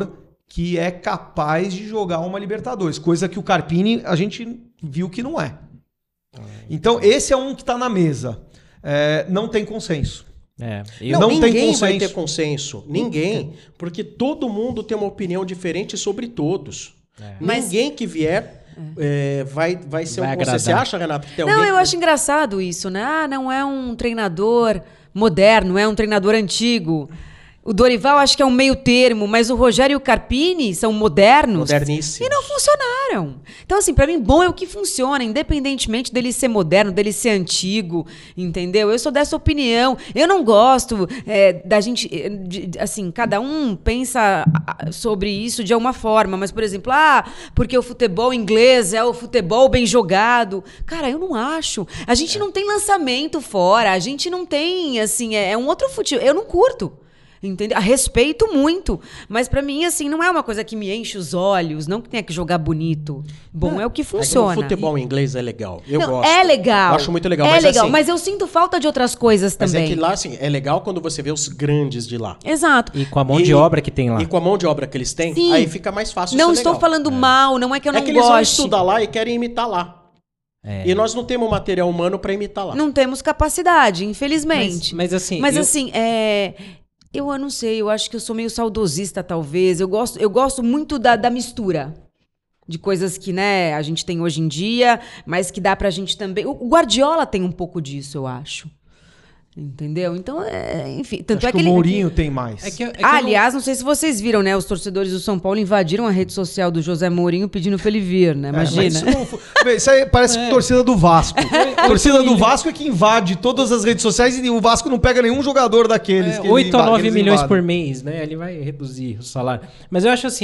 B: que é capaz de jogar uma Libertadores, coisa que o Carpini a gente viu que não é. Então esse é um que está na mesa. Não tem consenso.
A: Ninguém vai ter consenso. Ninguém. Porque todo mundo tem uma opinião diferente sobre todos. Ninguém que vier vai ser um consenso. Você acha, Renato, que tem alguém...
C: Não, eu acho engraçado isso, né? Não é um treinador moderno, é um treinador antigo. O Dorival acho que é um meio termo, mas o Rogério e o Carpini são modernos.
A: Moderníssimos.
C: E não funcionaram. Então, assim, pra mim, bom é o que funciona, independentemente dele ser moderno, dele ser antigo, entendeu? Eu sou dessa opinião. Eu não gosto da gente... assim, cada um pensa sobre isso de alguma forma, mas, por exemplo, porque o futebol inglês é o futebol bem jogado. Cara, eu não acho. A gente não tem lançamento fora, a gente não tem, assim, é um outro futebol. Eu não curto. Entendeu? Respeito muito, mas pra mim, assim, não é uma coisa que me enche os olhos, não que tenha que jogar bonito. Bom, é o que funciona.
A: O futebol inglês é legal, eu gosto.
C: É legal.
A: Eu acho muito legal.
C: Mas eu sinto falta de outras coisas também.
A: Mas é que lá, assim, é legal quando você vê os grandes de lá.
C: Exato.
D: E com a mão de obra que tem lá.
A: E com a mão de obra que eles têm,
C: Sim.
A: Aí fica mais fácil
C: Não
A: ser
C: estou
A: legal.
C: falando mal, não é que eu não goste.
A: É que eles vão estudar lá e querem imitar lá. E nós não temos material humano pra imitar lá.
C: Não temos capacidade, infelizmente.
D: Mas assim...
C: Eu não sei, eu acho que eu sou meio saudosista, talvez. Eu gosto muito da mistura de coisas que, né, a gente tem hoje em dia, mas que dá pra gente também... O Guardiola tem um pouco disso, eu acho. Entendeu? Então, enfim... Tanto
B: acho que o Mourinho tem mais.
C: Aliás, não sei se vocês viram, né? Os torcedores do São Paulo invadiram a rede social do José Mourinho pedindo pra ele vir, né? Imagina.
B: Isso aí parece torcida do Vasco. Torcida do Vasco é que invade todas as redes sociais e o Vasco não pega nenhum jogador daqueles.
D: 8 a 9 milhões por mês, né? Ele vai reduzir o salário. Mas eu acho assim,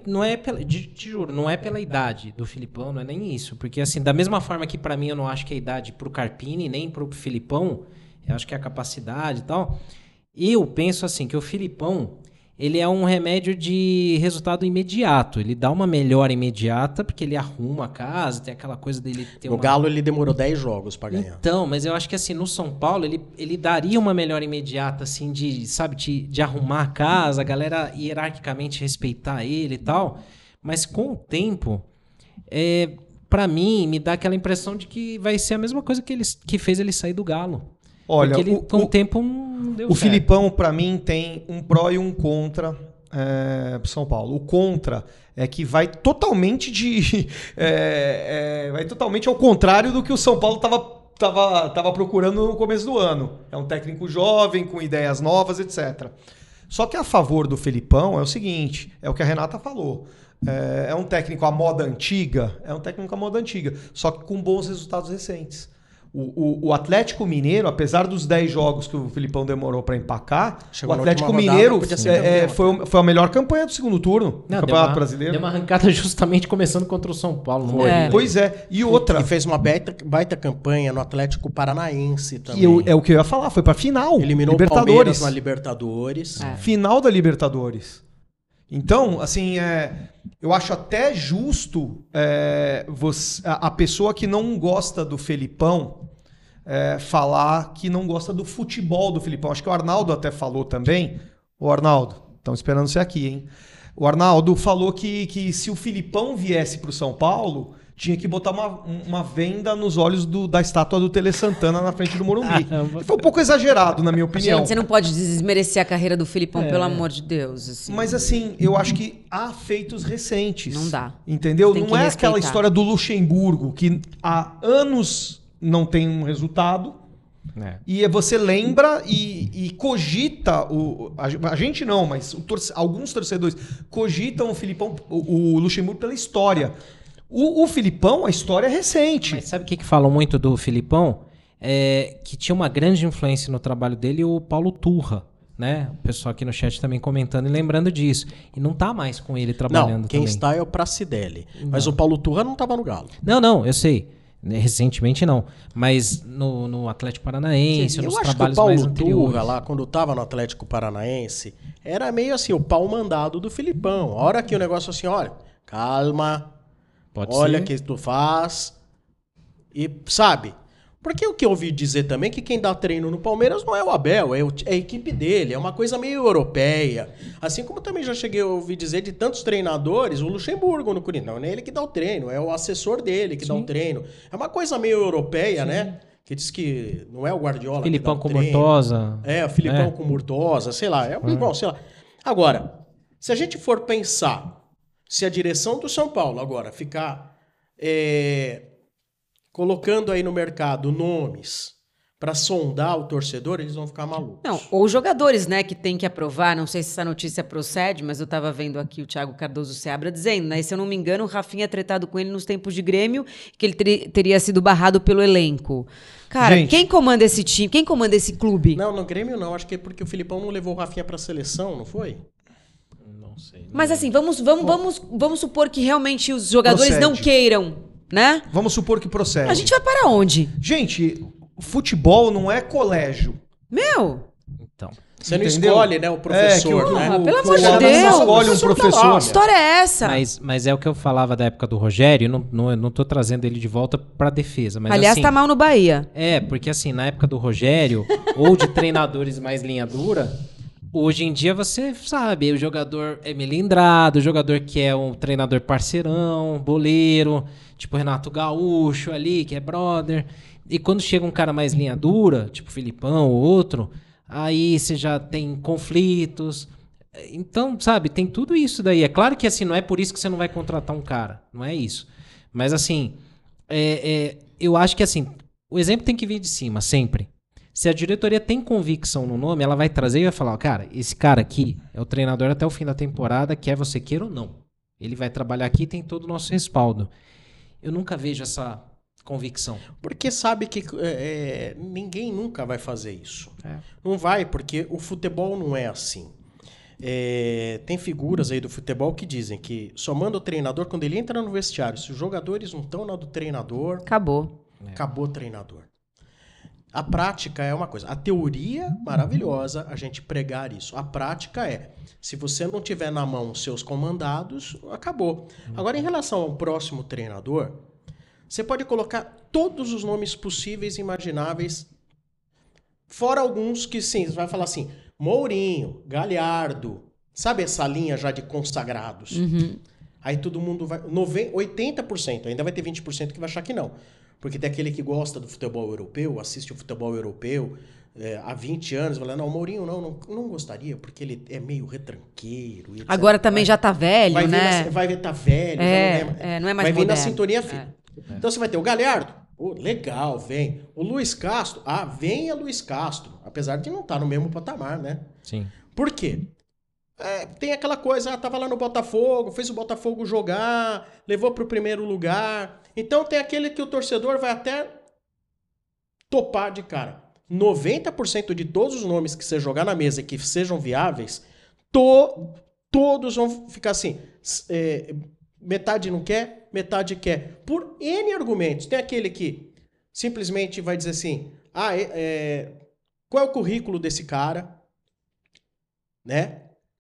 D: te juro, não é pela idade do Filipão, não é nem isso. Porque assim, da mesma forma que pra mim eu não acho que a idade pro Carpini, nem pro Filipão, eu acho que é a capacidade e tal. Eu penso assim, que o Filipão, ele é um remédio de resultado imediato. Ele dá uma melhora imediata, porque ele arruma a casa, tem aquela coisa dele ter
A: O Galo, ele demorou 10 jogos pra ganhar.
D: Então, mas eu acho que assim, no São Paulo, ele daria uma melhora imediata, assim, de arrumar a casa, a galera hierarquicamente respeitar ele e tal. Mas com o tempo, pra mim, me dá aquela impressão de que vai ser a mesma coisa que fez ele sair do Galo.
B: Olha,
D: porque ele, com o tempo não deu certo.
B: O Filipão, pra mim, tem um pró e um contra pro São Paulo. O contra é que vai totalmente vai totalmente ao contrário do que o São Paulo tava procurando no começo do ano. É um técnico jovem, com ideias novas, etc. Só que a favor do Filipão é o seguinte, é o que a Renata falou. É um técnico à moda antiga, só que com bons resultados recentes. O Atlético Mineiro, apesar dos 10 jogos que o Filipão demorou para empacar, o Atlético Mineiro foi a melhor campanha do segundo turno do Campeonato Brasileiro.
D: Deu uma arrancada justamente começando contra o São Paulo.
B: Pois é. E outra...
A: E fez uma baita campanha no Atlético Paranaense também.
B: É o que eu ia falar, foi para final.
A: Eliminou o Palmeiras na Libertadores.
B: Final da Libertadores. Então, assim, eu acho até justo a pessoa que não gosta do Felipão falar que não gosta do futebol do Felipão. Acho que o Arnaldo até falou também. Ô, Arnaldo, estão esperando você aqui, hein? O Arnaldo falou que se o Felipão viesse para o São Paulo, tinha que botar uma venda nos olhos da estátua do Tele Santana na frente do Morumbi. Foi um pouco exagerado, na minha opinião.
C: Gente, você não pode desmerecer a carreira do Felipão, pelo amor de Deus. Assim.
B: Mas assim, eu acho que há feitos recentes.
C: Não dá.
B: Entendeu? Não é aquela história do Luxemburgo, que há anos não tem um resultado. E você lembra e cogita, a gente não, mas alguns torcedores cogitam o Luxemburgo pela história. O Filipão, a história é recente.
D: Mas sabe o que falam muito do Filipão? Que tinha uma grande influência no trabalho dele o Paulo Turra, né? O pessoal aqui no chat também comentando e lembrando disso. E não tá mais com ele trabalhando.
A: Não, quem está é o Pracidelli. Mas o Paulo Turra não estava no Galo.
D: Não, eu sei. Recentemente não. Mas no Atlético Paranaense, nos trabalhos mais anteriores.
A: O Paulo Turra, lá, quando estava no Atlético Paranaense, era meio assim, o pau mandado do Filipão. A hora que o negócio assim, olha, calma... Olha o que tu faz. E, sabe, Porque o que eu ouvi dizer também é que quem dá treino no Palmeiras não é o Abel, é a equipe dele, é uma coisa meio europeia. Assim como também já cheguei a ouvir dizer de tantos treinadores, o Luxemburgo no Corinthians, não é ele que dá o treino, é o assessor dele que dá o treino. É uma coisa meio europeia, né? Que diz que não é o Guardiola
D: Filipão
A: que dá o
D: com Murtosa.
A: É, o Filipão com Murtosa, sei lá, é igual, sei lá. Agora, se a gente for pensar, se a direção do São Paulo agora ficar colocando aí no mercado nomes para sondar o torcedor, eles vão ficar malucos.
C: Não, ou os jogadores, né, que tem que aprovar, não sei se essa notícia procede, mas eu tava vendo aqui o Thiago Cardoso Seabra dizendo, né, se eu não me engano, o Rafinha é tretado com ele nos tempos de Grêmio, que ele teria sido barrado pelo elenco. Cara,
B: Gente,
C: quem comanda esse time? Quem comanda esse clube?
A: Não, no Grêmio não, acho que é porque o Filipão não levou o Rafinha pra seleção, não foi?
D: Não sei.
C: Mas assim, vamos supor que realmente os jogadores não
B: Procede.
C: queiram, né?
B: Vamos supor que procede.
C: A gente vai para onde?
B: Gente, futebol não é colégio.
C: Meu,
D: Então.
A: Você não
B: Entendeu?
A: escolhe, né, o professor,
B: que
A: né?
C: pelo amor de
B: cara
C: Deus.
B: não escolhe um
A: O professor tá
B: professor.
A: lá,
C: que história é essa?
D: Mas é o que eu falava da época do Rogério, não tô trazendo ele de volta pra defesa. Mas,
C: Aliás,
D: assim,
C: tá mal no Bahia.
D: porque assim, na época do Rogério, ou de treinadores mais linha dura, hoje em dia você sabe, o jogador é melindrado, o jogador que é um treinador parceirão, boleiro, tipo Renato Gaúcho ali, que é brother. E quando chega um cara mais linha dura, tipo Filipão ou outro, aí você já tem conflitos. Então, sabe, tem tudo isso daí. É claro que assim, não é por isso que você não vai contratar um cara, não é isso. Mas assim, eu acho que assim, o exemplo tem que vir de cima, sempre. Se a diretoria tem convicção no nome, ela vai trazer e vai falar, cara, esse cara aqui é o treinador até o fim da temporada, quer você queira ou não. Ele vai trabalhar aqui e tem todo o nosso respaldo. Eu nunca vejo essa convicção.
A: Porque sabe que ninguém nunca vai fazer isso. Não vai, porque o futebol não é assim. Tem figuras aí do futebol que dizem que só manda o treinador quando ele entra no vestiário. Se os jogadores não estão na do treinador,
C: Acabou.
A: acabou o treinador. A prática é uma coisa. A teoria, maravilhosa, a gente pregar isso. A prática se você não tiver na mão os seus comandados, acabou. Agora, em relação ao próximo treinador, você pode colocar todos os nomes possíveis e imagináveis, fora alguns que, sim, você vai falar assim, Mourinho, Galhardo, sabe essa linha já de consagrados? Aí todo mundo vai... 80%, ainda vai ter 20% que vai achar que não. Porque tem aquele que gosta do futebol europeu, assiste o futebol europeu há 20 anos, fala, não, o Mourinho não gostaria, porque ele é meio retranqueiro. Etc.
C: Agora também já tá velho,
A: vai
C: né?
A: Vai ver, tá velho,
C: não é mais
A: vai vir na
C: moderno.
A: sintonia fina. Então você vai ter o Galhardo, legal, vem. O Luiz Castro, venha Luiz Castro, apesar de não estar no mesmo patamar, né?
D: Sim.
A: Por quê? Tem aquela coisa, tava lá no Botafogo, fez o Botafogo jogar, levou pro primeiro lugar. Então tem aquele que o torcedor vai até topar de cara. 90% de todos os nomes que você jogar na mesa e que sejam viáveis, todos vão ficar assim, metade não quer, metade quer. Por N argumentos. Tem aquele que simplesmente vai dizer assim, qual é o currículo desse cara? Né?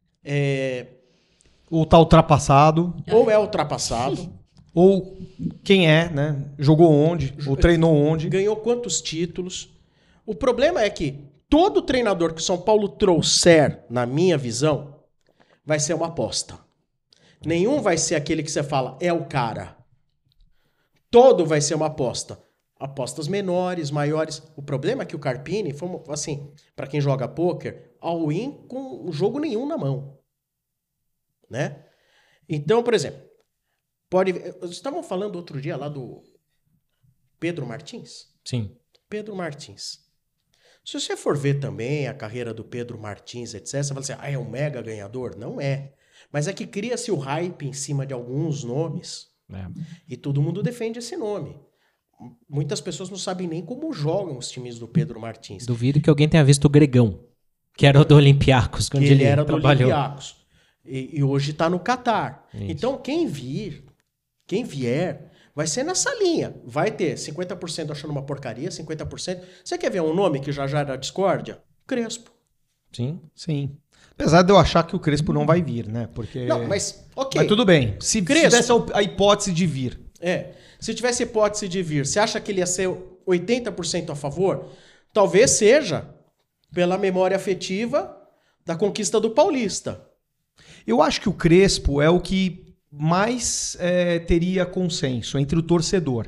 B: Ou tá ultrapassado.
A: Ou é ultrapassado.
B: Ou quem é, né? Jogou onde? Ou treinou onde?
A: Ganhou quantos títulos? O problema é que todo treinador que o São Paulo trouxer, na minha visão, vai ser uma aposta. Nenhum vai ser aquele que você fala, é o cara. Todo vai ser uma aposta. Apostas menores, maiores. O problema é que o Carpini foi, assim, para quem joga pôquer, all-in com jogo nenhum na mão. Né? Então, por exemplo, estavam falando outro dia lá do Pedro Martins?
D: Sim.
A: Pedro Martins. Se você for ver também a carreira do Pedro Martins, etc., você fala assim, é um mega ganhador? Não é. Mas é que cria-se o hype em cima de alguns nomes e todo mundo defende esse nome. Muitas pessoas não sabem nem como jogam os times do Pedro Martins.
D: Duvido que alguém tenha visto o Gregão, que era o do Olympiacos, quando ele
A: era
D: trabalhou.
A: Do Olympiacos. E hoje está no Catar.
D: Isso.
A: Então, quem vier, vai ser nessa linha. Vai ter 50% achando uma porcaria, 50%... Você quer ver um nome que já era discórdia? Crespo.
D: Sim.
B: Sim. Apesar de eu achar que o Crespo não vai vir, né? Porque...
A: Não, mas ok.
B: Mas tudo bem. Se tivesse a hipótese de vir.
A: Se tivesse hipótese de vir, você acha que ele ia ser 80% a favor? Talvez seja pela memória afetiva da conquista do Paulista.
B: Eu acho que o Crespo é o que mais teria consenso entre o torcedor.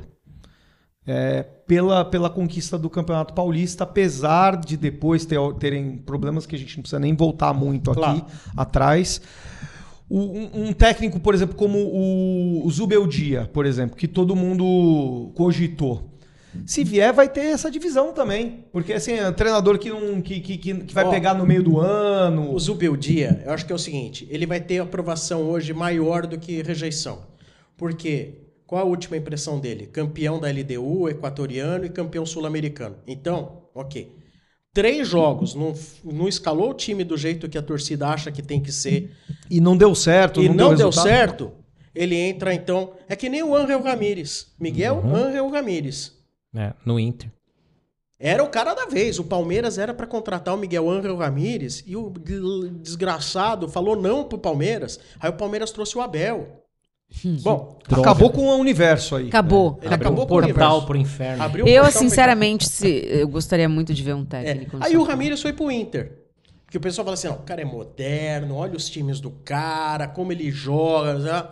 B: Pela conquista do Campeonato Paulista, apesar de depois terem problemas que a gente não precisa nem voltar muito aqui atrás. Um técnico, por exemplo, como o Zubeldia, por exemplo, que todo mundo cogitou. Se vier, vai ter essa divisão também. Porque assim, é um treinador que vai pegar no meio do ano.
A: O Zubeldia, eu acho que é o seguinte, ele vai ter aprovação hoje maior do que rejeição. Porque qual a última impressão dele? Campeão da LDU, equatoriano e campeão sul-americano. Então, ok. 3 jogos, não escalou o time do jeito que a torcida acha que tem que ser.
B: E não deu certo.
A: E não deu certo, ele entra então... É que nem o Ángel Ramírez. Miguel Ángel Ramírez.
D: No Inter.
A: Era o cara da vez. O Palmeiras era para contratar o Miguel Ángel Ramírez e o desgraçado falou não pro Palmeiras. Aí o Palmeiras trouxe o Abel. Bom,
B: acabou com o universo aí.
C: Acabou.
A: Ele acabou
D: com o portal pro inferno.
C: Eu, sinceramente, eu gostaria muito de ver um técnico.
A: Aí o Ramírez foi pro Inter. Porque o pessoal fala assim, não, o cara é moderno, olha os times do cara, como ele joga. Já.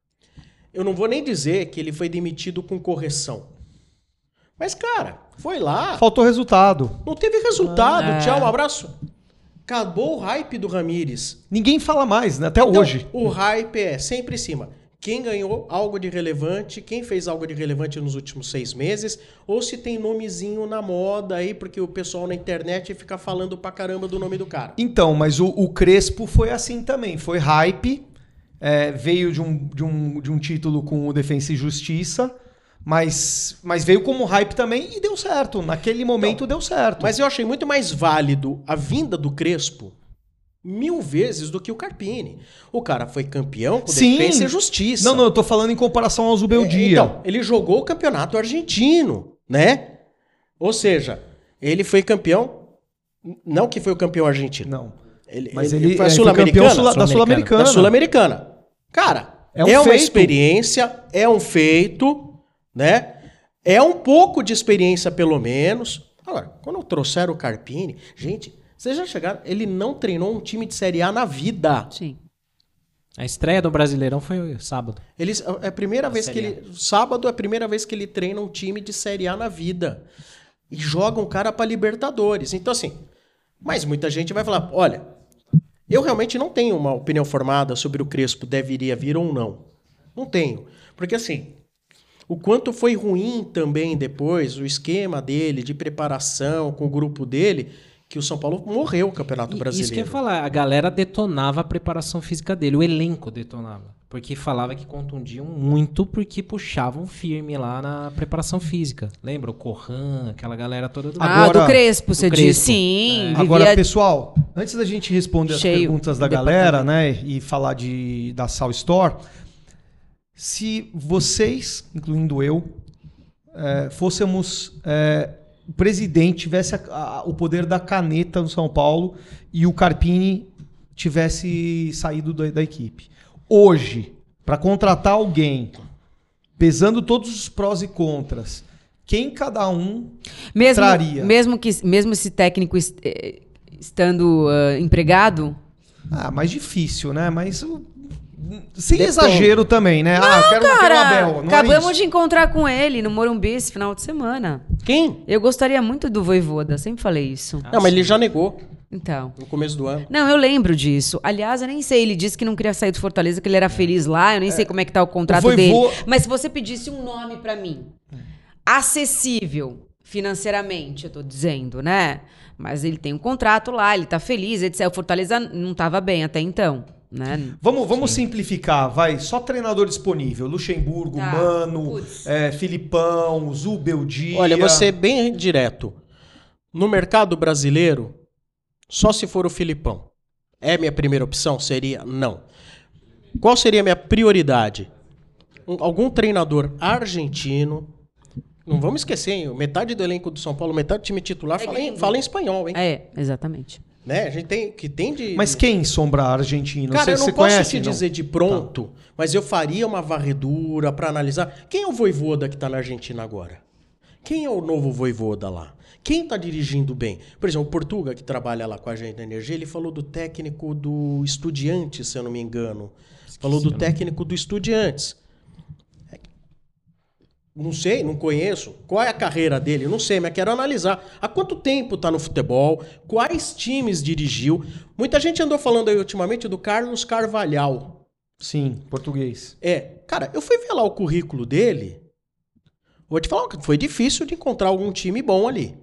A: Eu não vou nem dizer que ele foi demitido com correção. Mas, cara, foi lá.
B: Faltou resultado.
A: Não teve resultado. Tchau, um abraço. Acabou o hype do Ramírez.
B: Ninguém fala mais, né? Até hoje.
A: O hype é sempre em cima. Quem ganhou algo de relevante, quem fez algo de relevante nos últimos 6 meses, ou se tem nomezinho na moda aí, porque o pessoal na internet fica falando pra caramba do nome do cara.
B: Então, mas o Crespo foi assim também. Foi hype, veio de um título com o Defensa e Justiça, mas veio como hype também e deu certo. Naquele momento deu certo.
A: Mas eu achei muito mais válido a vinda do Crespo 1000 vezes do que o Carpini. O cara foi campeão com Defensa e Justiça.
B: Não, eu tô falando em comparação ao Zubeldia.
A: Então, ele jogou o campeonato argentino, né? Ou seja, ele foi campeão... Não que foi o campeão argentino.
B: Não.
A: Mas ele foi sul-americana.
B: Da Sul-Americana.
A: Da Sul-Americana. Cara, é uma experiência, é um feito, né? É um pouco de experiência, pelo menos. Agora, quando trouxeram o Carpini... Gente, vocês já chegaram... Ele não treinou um time de Série A na vida.
C: Sim.
D: A estreia do Brasileirão foi sábado.
A: É a primeira vez que ele... Sábado é a primeira vez que ele treina um time de Série A na vida. E joga um cara pra Libertadores. Então, assim... Mas muita gente vai falar... Olha, eu realmente não tenho uma opinião formada sobre o Crespo deveria vir ou não. Não tenho. Porque, assim... O quanto foi ruim também depois o esquema dele de preparação com o grupo dele... Que o São Paulo morreu o Campeonato Brasileiro.
D: Isso que eu ia falar, a galera detonava a preparação física dele, o elenco detonava. Porque falava que contundiam muito porque puxavam firme lá na preparação física. Lembra? O Corran, aquela galera toda do...
C: do Crespo, você disse. Sim.
B: Agora, pessoal, antes da gente responder as perguntas da galera, né, e falar da Sal Store, se vocês, incluindo eu, fôssemos... o presidente tivesse o poder da caneta no São Paulo e o Carpini tivesse saído da equipe. Hoje, para contratar alguém, pesando todos os prós e contras, quem cada um traria?
C: Mesmo esse técnico estando empregado?
B: Mais difícil, né? Mas... Sem exagero também, né?
C: Não,
B: quero o Abel.
C: Acabamos de encontrar com ele no Morumbi esse final de semana.
A: Quem?
C: Eu gostaria muito do Vojvoda, sempre falei isso.
A: Não, mas ele já negou.
C: Então.
A: No começo do ano.
C: Não, eu lembro disso. Aliás, eu nem sei, ele disse que não queria sair do Fortaleza, que ele era feliz lá, eu nem sei como é que tá o contrato dele. Mas se você pedisse um nome pra mim, acessível financeiramente, eu tô dizendo, né? Mas ele tem um contrato lá, ele tá feliz, etc. O Fortaleza não tava bem até então. Né?
B: Vamos simplificar, vai. Só treinador disponível. Luxemburgo, Mano, Filipão, Zubeldia.
A: Olha, vou ser bem direto. No mercado brasileiro, só se for o Filipão. É minha primeira opção? Seria não. Qual seria a minha prioridade? Algum treinador argentino. Não vamos esquecer, hein? Metade do elenco do São Paulo, metade do time titular fala em espanhol, hein?
C: Exatamente.
A: Né? A gente tem de...
B: Mas quem sombra argentino?
A: Cara, eu não posso te
B: dizer
A: de pronto, mas eu faria uma varredura para analisar. Quem é o Vojvoda que tá na Argentina agora? Quem é o novo Vojvoda lá? Quem está dirigindo bem? Por exemplo, o Portuga, que trabalha lá com a gente na Energia, ele falou do técnico do Estudiantes, se eu não me engano. Falou do técnico do Estudiantes. Não sei, não conheço. Qual é a carreira dele? Não sei, mas quero analisar. Há quanto tempo está no futebol? Quais times dirigiu? Muita gente andou falando aí ultimamente do Carlos Carvalhal.
B: Sim, português.
A: Cara, eu fui ver lá o currículo dele. Vou te falar que foi difícil de encontrar algum time bom ali.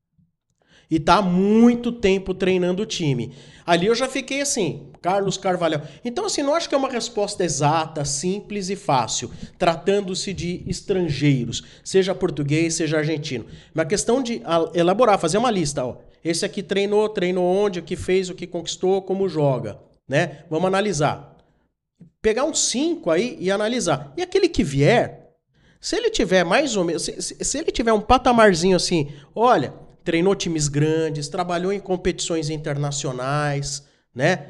A: E tá há muito tempo treinando o time. Ali eu já fiquei assim, Carlos Carvalhal. Então, assim, não acho que é uma resposta exata, simples e fácil, tratando-se de estrangeiros, seja português, seja argentino. Uma questão de elaborar, fazer uma lista. Ó. Esse aqui treinou onde, o que fez, o que conquistou, como joga. Né? Vamos analisar. Pegar uns 5 aí e analisar. E aquele que vier, se ele tiver mais ou menos, se ele tiver um patamarzinho assim, olha... Treinou times grandes, trabalhou em competições internacionais, né?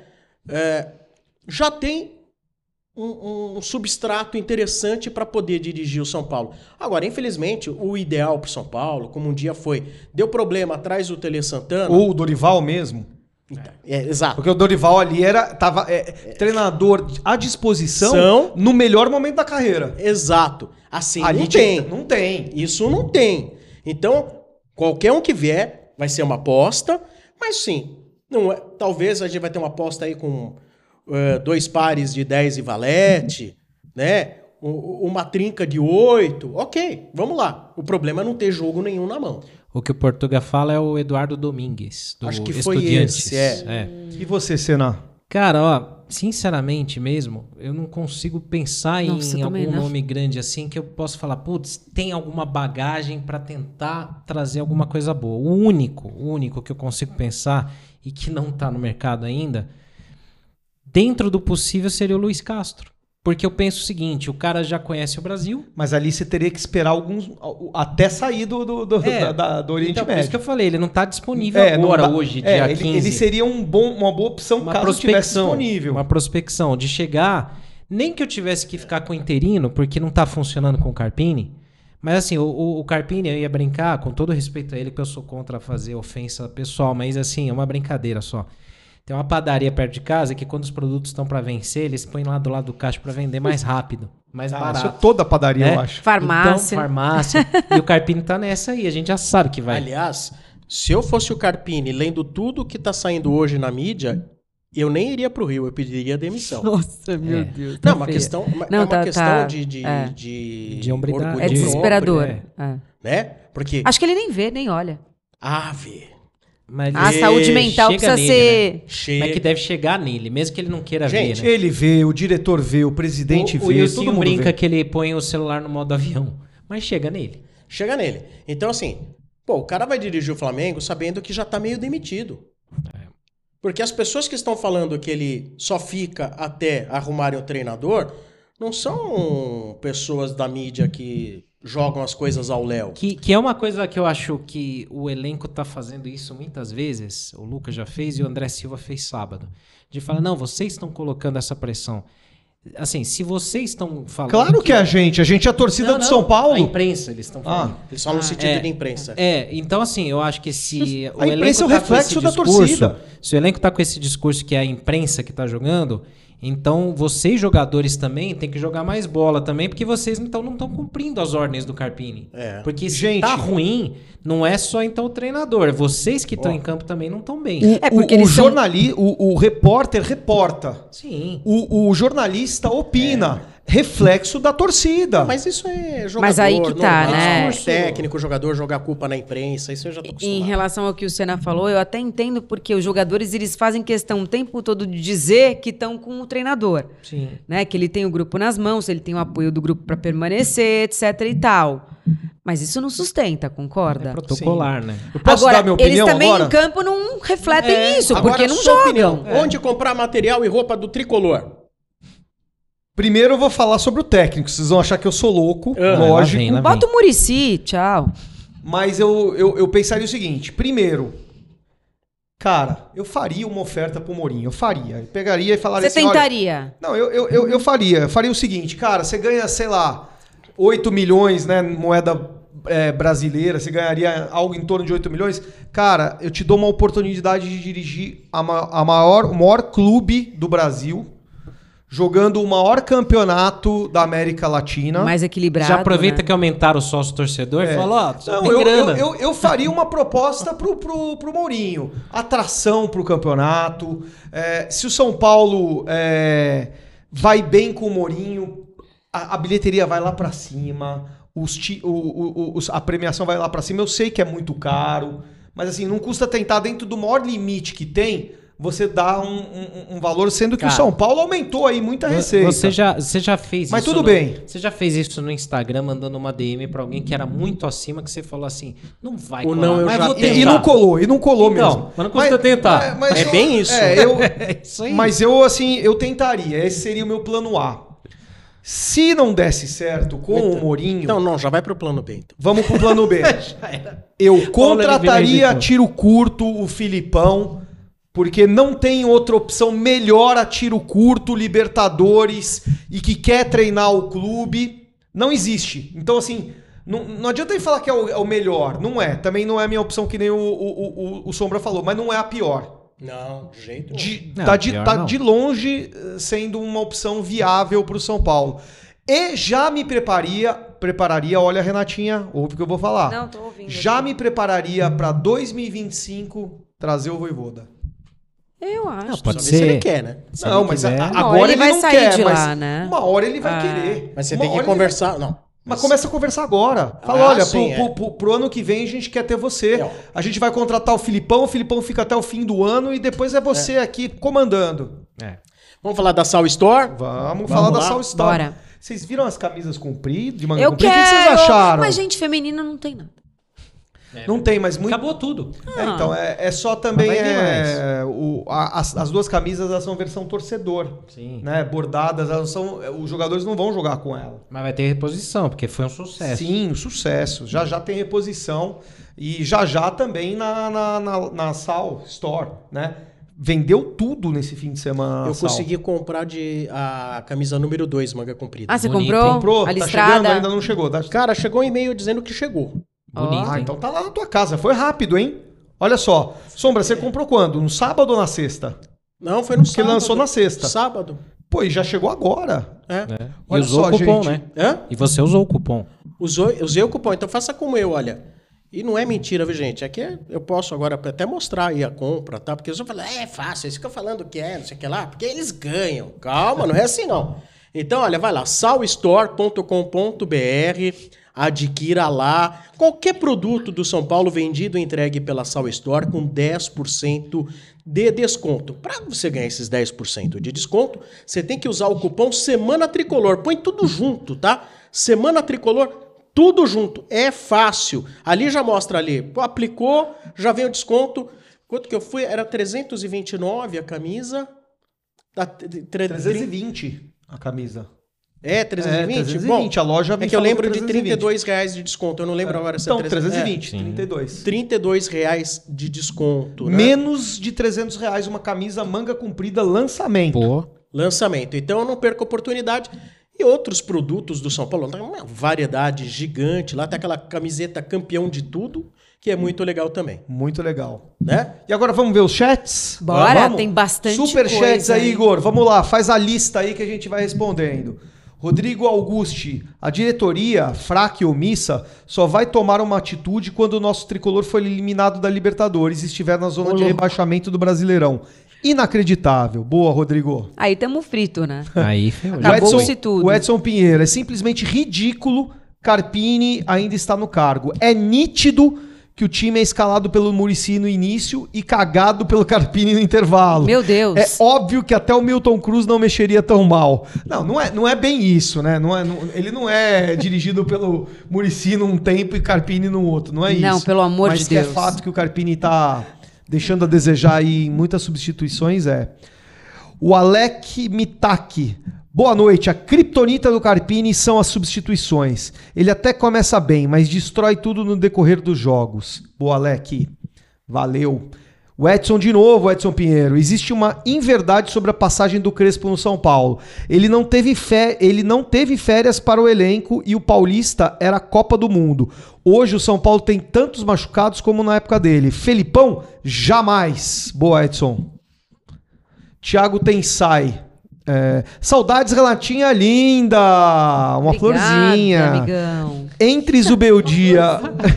A: Já tem um substrato interessante para poder dirigir o São Paulo. Agora, infelizmente, o ideal para o São Paulo, como um dia foi, deu problema atrás do Tele Santana.
B: Ou o Dorival mesmo.
A: Exato.
B: Porque o Dorival ali tava treinador à disposição no melhor momento da carreira.
A: Exato. Assim,
B: ali
A: não tem. Isso não tem. Então... Qualquer um que vier vai ser uma aposta, mas sim, não é, talvez a gente vai ter uma aposta aí com 2 pares de 10 e valete, né? Uma trinca de 8, ok, vamos lá. O problema é não ter jogo nenhum na mão.
D: O que o Portuga fala é o Eduardo Domingues, do
A: Acho que foi
D: Estudiantes.
A: esse,
B: E você, Senna?
D: Cara, ó, sinceramente mesmo, eu não consigo pensar em algum nome grande assim que eu possa falar, putz, tem alguma bagagem para tentar trazer alguma coisa boa. O único que eu consigo pensar e que não tá no mercado ainda, dentro do possível, seria o Luiz Castro. Porque eu penso o seguinte, o cara já conhece o Brasil.
B: Mas ali você teria que esperar alguns... Até sair do Oriente
D: então,
B: Médio.
D: Por isso que eu falei, ele não está disponível agora, hoje, dia 15.
B: Ele seria uma boa opção caso estivesse disponível.
D: Uma prospecção de chegar... Nem que eu tivesse que ficar com o interino, porque não está funcionando com o Carpini. Mas assim, o Carpini, eu ia brincar, com todo respeito a ele, que eu sou contra fazer ofensa pessoal, mas assim, é uma brincadeira só. Tem uma padaria perto de casa que quando os produtos estão para vencer, eles põem lá do lado do caixa para vender mais rápido, mais barato.
B: Isso é toda padaria, eu acho.
C: Farmácia.
D: Então, farmácia. E o Carpini tá nessa aí, a gente já sabe que vai.
A: Aliás, se eu fosse o Carpini, lendo tudo que tá saindo hoje na mídia, eu nem iria pro Rio, eu pediria demissão.
C: Nossa, meu Deus.
A: Não, uma questão, questão de
D: hombridade.
A: orgulho
C: É desesperador.
A: próprio, né? Porque...
C: Acho que ele nem vê, nem olha.
A: Vê.
D: Mas
C: a saúde mental precisa
D: nele,
C: ser...
D: Né? Mas que deve chegar nele, mesmo que ele não queira ver, né?
B: Ele vê, o diretor vê, o presidente vê,
D: o Wilson
B: todo mundo
D: brinca
B: vê.
D: que ele põe o celular no modo avião, mas chega nele.
A: Chega nele. Então, assim, o cara vai dirigir o Flamengo sabendo que já tá meio demitido. Porque as pessoas que estão falando que ele só fica até arrumarem o treinador não são pessoas da mídia que jogam as coisas ao léu.
D: Que é uma coisa que eu acho que o elenco tá fazendo isso muitas vezes. O Lucas já fez e o André Silva fez sábado. De falar, não, vocês estão colocando essa pressão. Assim, se vocês estão falando...
B: Claro que a gente é a torcida do São Paulo.
D: A imprensa, eles estão falando.
A: Eles falam no sentido de imprensa.
D: Então assim, eu acho que se
B: a imprensa é o reflexo da torcida.
D: Se o elenco tá com esse discurso que é a imprensa que tá jogando, então vocês jogadores também tem que jogar mais bola também, porque vocês então não estão cumprindo as ordens do Carpini. Porque se tá ruim, não é só então o treinador, vocês que estão em campo também não estão bem.
B: O repórter reporta.
D: Sim.
B: O jornalista opina. Reflexo da torcida.
A: Mas isso é jogador.
C: Mas aí que tá,
A: normal,
C: né?
A: Técnico, jogador jogar culpa na imprensa, isso eu já tô acostumado.
C: Em relação ao que o Senna falou, eu até entendo porque os jogadores eles fazem questão o tempo todo de dizer que estão com o treinador.
D: Sim.
C: Né? Que ele tem o grupo nas mãos, ele tem o apoio do grupo para permanecer, etc e tal. Mas isso não sustenta, concorda?
D: É protocolar, né?
B: Eu posso
C: agora,
B: dar minha opinião
C: eles também
B: agora?
C: em campo não refletem isso,
A: Agora,
C: porque não
A: sua
C: jogam.
A: opinião, onde comprar material e roupa do Tricolor?
B: Primeiro eu vou falar sobre o técnico. Vocês vão achar que eu sou louco, lógico.
D: Lá vem.
C: Bota o Muricy, tchau.
B: Mas eu pensaria o seguinte. Primeiro, cara, eu faria uma oferta pro Mourinho. Eu faria. Eu pegaria e falaria
C: Você
B: assim...
C: tentaria?
B: Olha, não, eu faria. Eu faria o seguinte. Cara, você ganha, sei lá, 8 milhões, né, moeda brasileira, você ganharia algo em torno de 8 milhões. Cara, eu te dou uma oportunidade de dirigir o maior clube do Brasil, jogando o maior campeonato da América Latina.
C: Mais equilibrado.
D: Já aproveita,
C: né?
D: que aumentaram o sócio torcedor e fala,
B: Não,
D: tem grana.
B: eu faria uma proposta pro Mourinho. Atração pro campeonato. Se o São Paulo vai bem com o Mourinho, a bilheteria vai lá pra cima, a premiação vai lá pra cima. Eu sei que é muito caro, mas assim, não custa tentar, dentro do maior limite que tem, você dá um valor, sendo que o São Paulo aumentou aí muita receita.
D: Você já fez isso.
B: Mas tudo bem.
D: Você já fez isso no Instagram, mandando uma DM pra alguém que era muito acima, que você falou assim, não vai
A: Ou
D: colar,
A: não, eu
D: mas
A: já
D: vou
A: tenho.
D: tentar.
B: E não colou
D: Então,
B: mesmo.
D: mas não custa tentar.
A: É bem isso.
D: É isso aí.
B: Mas eu tentaria. Esse seria o meu plano A. Se não desse certo com o Mourinho...
A: Então, não, já vai pro plano B. Então.
B: Vamos pro plano B. Eu contrataria a tiro curto o Filipão, porque não tem outra opção melhor a tiro curto, Libertadores, e que quer treinar o clube. Não existe. Então, assim, não adianta ele falar que é o melhor. Não é. Também não é a minha opção, que nem o Sombra falou, mas não é a pior.
A: Não, de jeito nenhum.
B: Tá de longe sendo uma opção viável para o São Paulo. E já me prepararia, olha, Renatinha, ouve o que eu vou falar.
C: Não, tô ouvindo.
B: Já me prepararia para 2025 trazer o Vojvoda.
C: Eu acho.
D: Pode
A: Só ver se
D: ser.
A: ele quer, né?
B: Não, mas
C: Uma hora
B: agora
C: ele
B: ele
C: vai
B: não
C: sair
B: quer,
C: de
B: mas
C: lá, né?
B: uma hora ele vai querer.
A: Mas você
B: Uma
A: tem que
B: hora
A: conversar. Não.
B: Mas começa a conversar agora. Fala,
A: Ah,
B: olha,
A: sim,
B: pro ano que vem a gente quer ter você. A gente vai contratar o Filipão fica até o fim do ano e depois é você aqui comandando.
A: Vamos falar da Sal Store?
B: Vamos falar da
A: lá?
B: Sal Store.
C: Bora.
B: Vocês viram as camisas compridas, de manga
C: Eu
B: comprida?
C: quero.
B: O que vocês acharam?
C: Mas gente feminina não tem nada.
B: Não tem, mas muito...
D: Acabou tudo.
B: Então, é só também...
D: Mas vai vir
B: as duas camisas, elas são versão torcedor.
D: Sim.
B: Né? Bordadas, elas são... Os jogadores não vão jogar com ela.
D: Mas vai ter reposição, porque foi um sucesso.
B: Sim, sucesso. Já tem reposição. E já também na Sal Store, né? Vendeu tudo nesse fim de semana.
A: Eu consegui comprar a camisa número 2, manga comprida.
C: Ah, você
D: Bonito,
C: comprou?
B: Comprou?
C: A
B: Tá
C: listrada?
B: chegando? Ainda não chegou. Tá?
A: Cara, chegou um e-mail dizendo que chegou.
D: Bonito,
B: Ah,
D: hein?
B: então tá lá na tua casa. Foi rápido, hein? Olha só. Sombra, você comprou quando? No sábado ou na sexta?
A: Não, foi no
B: Porque
A: sábado.
B: lançou na sexta.
A: Sábado.
B: Pô, e já chegou agora.
D: E
B: Olha
D: usou
B: só,
D: o cupom,
B: gente.
D: né?
A: Hã?
D: E você usou o cupom.
A: Usei o cupom, então faça como eu, olha. E não é mentira, viu, gente? Aqui eu posso agora até mostrar aí a compra, tá? Porque eu só falo, é fácil, eles ficam falando que não sei o que lá, porque eles ganham. Calma, não é assim não. Então, olha, vai lá, salstore.com.br, adquira lá. Qualquer produto do São Paulo vendido e entregue pela Sal Store com 10% de desconto. Para você ganhar esses 10% de desconto, você tem que usar o cupom Semana Tricolor. Põe tudo junto, tá? Semana Tricolor, tudo junto. É fácil. Ali já mostra ali. Pô, aplicou, já vem o desconto. Quanto que eu fui? Era 329 a camisa.
B: 320 a camisa.
A: É, 320?
B: 320. A loja me
A: é que eu
B: falou
A: lembro de
B: 320.
A: R$32 de desconto. Eu não lembro agora se
B: Então,
A: é
B: 320,
D: Sim.
B: 32.
A: R$32 de desconto. Né?
B: Menos de R$300 uma camisa manga comprida lançamento.
D: Pô.
A: Lançamento. Então eu não perco a oportunidade. E outros produtos do São Paulo, tem uma variedade gigante. Lá tem aquela camiseta campeão de tudo, que é muito legal também,
B: Muito legal.
A: né?
B: E agora vamos ver os chats?
C: Bora,
B: Vamos?
C: tem bastante
B: Super chats
C: coisa
B: aí,
C: aí.
B: Igor. Vamos lá, faz a lista aí que a gente vai respondendo. Rodrigo Augusti, a diretoria, fraca e omissa, só vai tomar uma atitude quando o nosso tricolor for eliminado da Libertadores e estiver na zona de rebaixamento do Brasileirão. Inacreditável. Boa, Rodrigo.
C: Aí tamo frito, né?
D: Aí ferrou.
C: Acabou-se tudo.
B: O Edson Pinheiro, é simplesmente ridículo. Carpini ainda está no cargo. É nítido que o time é escalado pelo Muricy no início e cagado pelo Carpini no intervalo.
C: Meu Deus.
B: É óbvio que até o Milton Cruz não mexeria tão mal. Não é bem isso, né? Ele não é dirigido pelo Muricy num tempo e Carpini num outro. Não é isso.
C: Não, pelo amor
B: Mas
C: de
B: que
C: Deus.
B: é fato que o Carpini tá deixando a desejar aí em muitas substituições, O Alec Mitaki. Boa noite. A criptonita do Carpini são as substituições. Ele até começa bem, mas destrói tudo no decorrer dos jogos. Boa, Alec. Valeu. O Edson de novo, Edson Pinheiro. Existe uma inverdade sobre a passagem do Crespo no São Paulo. Ele não teve férias para o elenco e o Paulista era a Copa do Mundo. Hoje o São Paulo tem tantos machucados como na época dele. Felipão, jamais. Boa, Edson. Thiago Tensai. Saudades, Renatinha linda. Uma
C: Obrigada,
B: florzinha.
C: amigão.
B: Entre Zubeldia...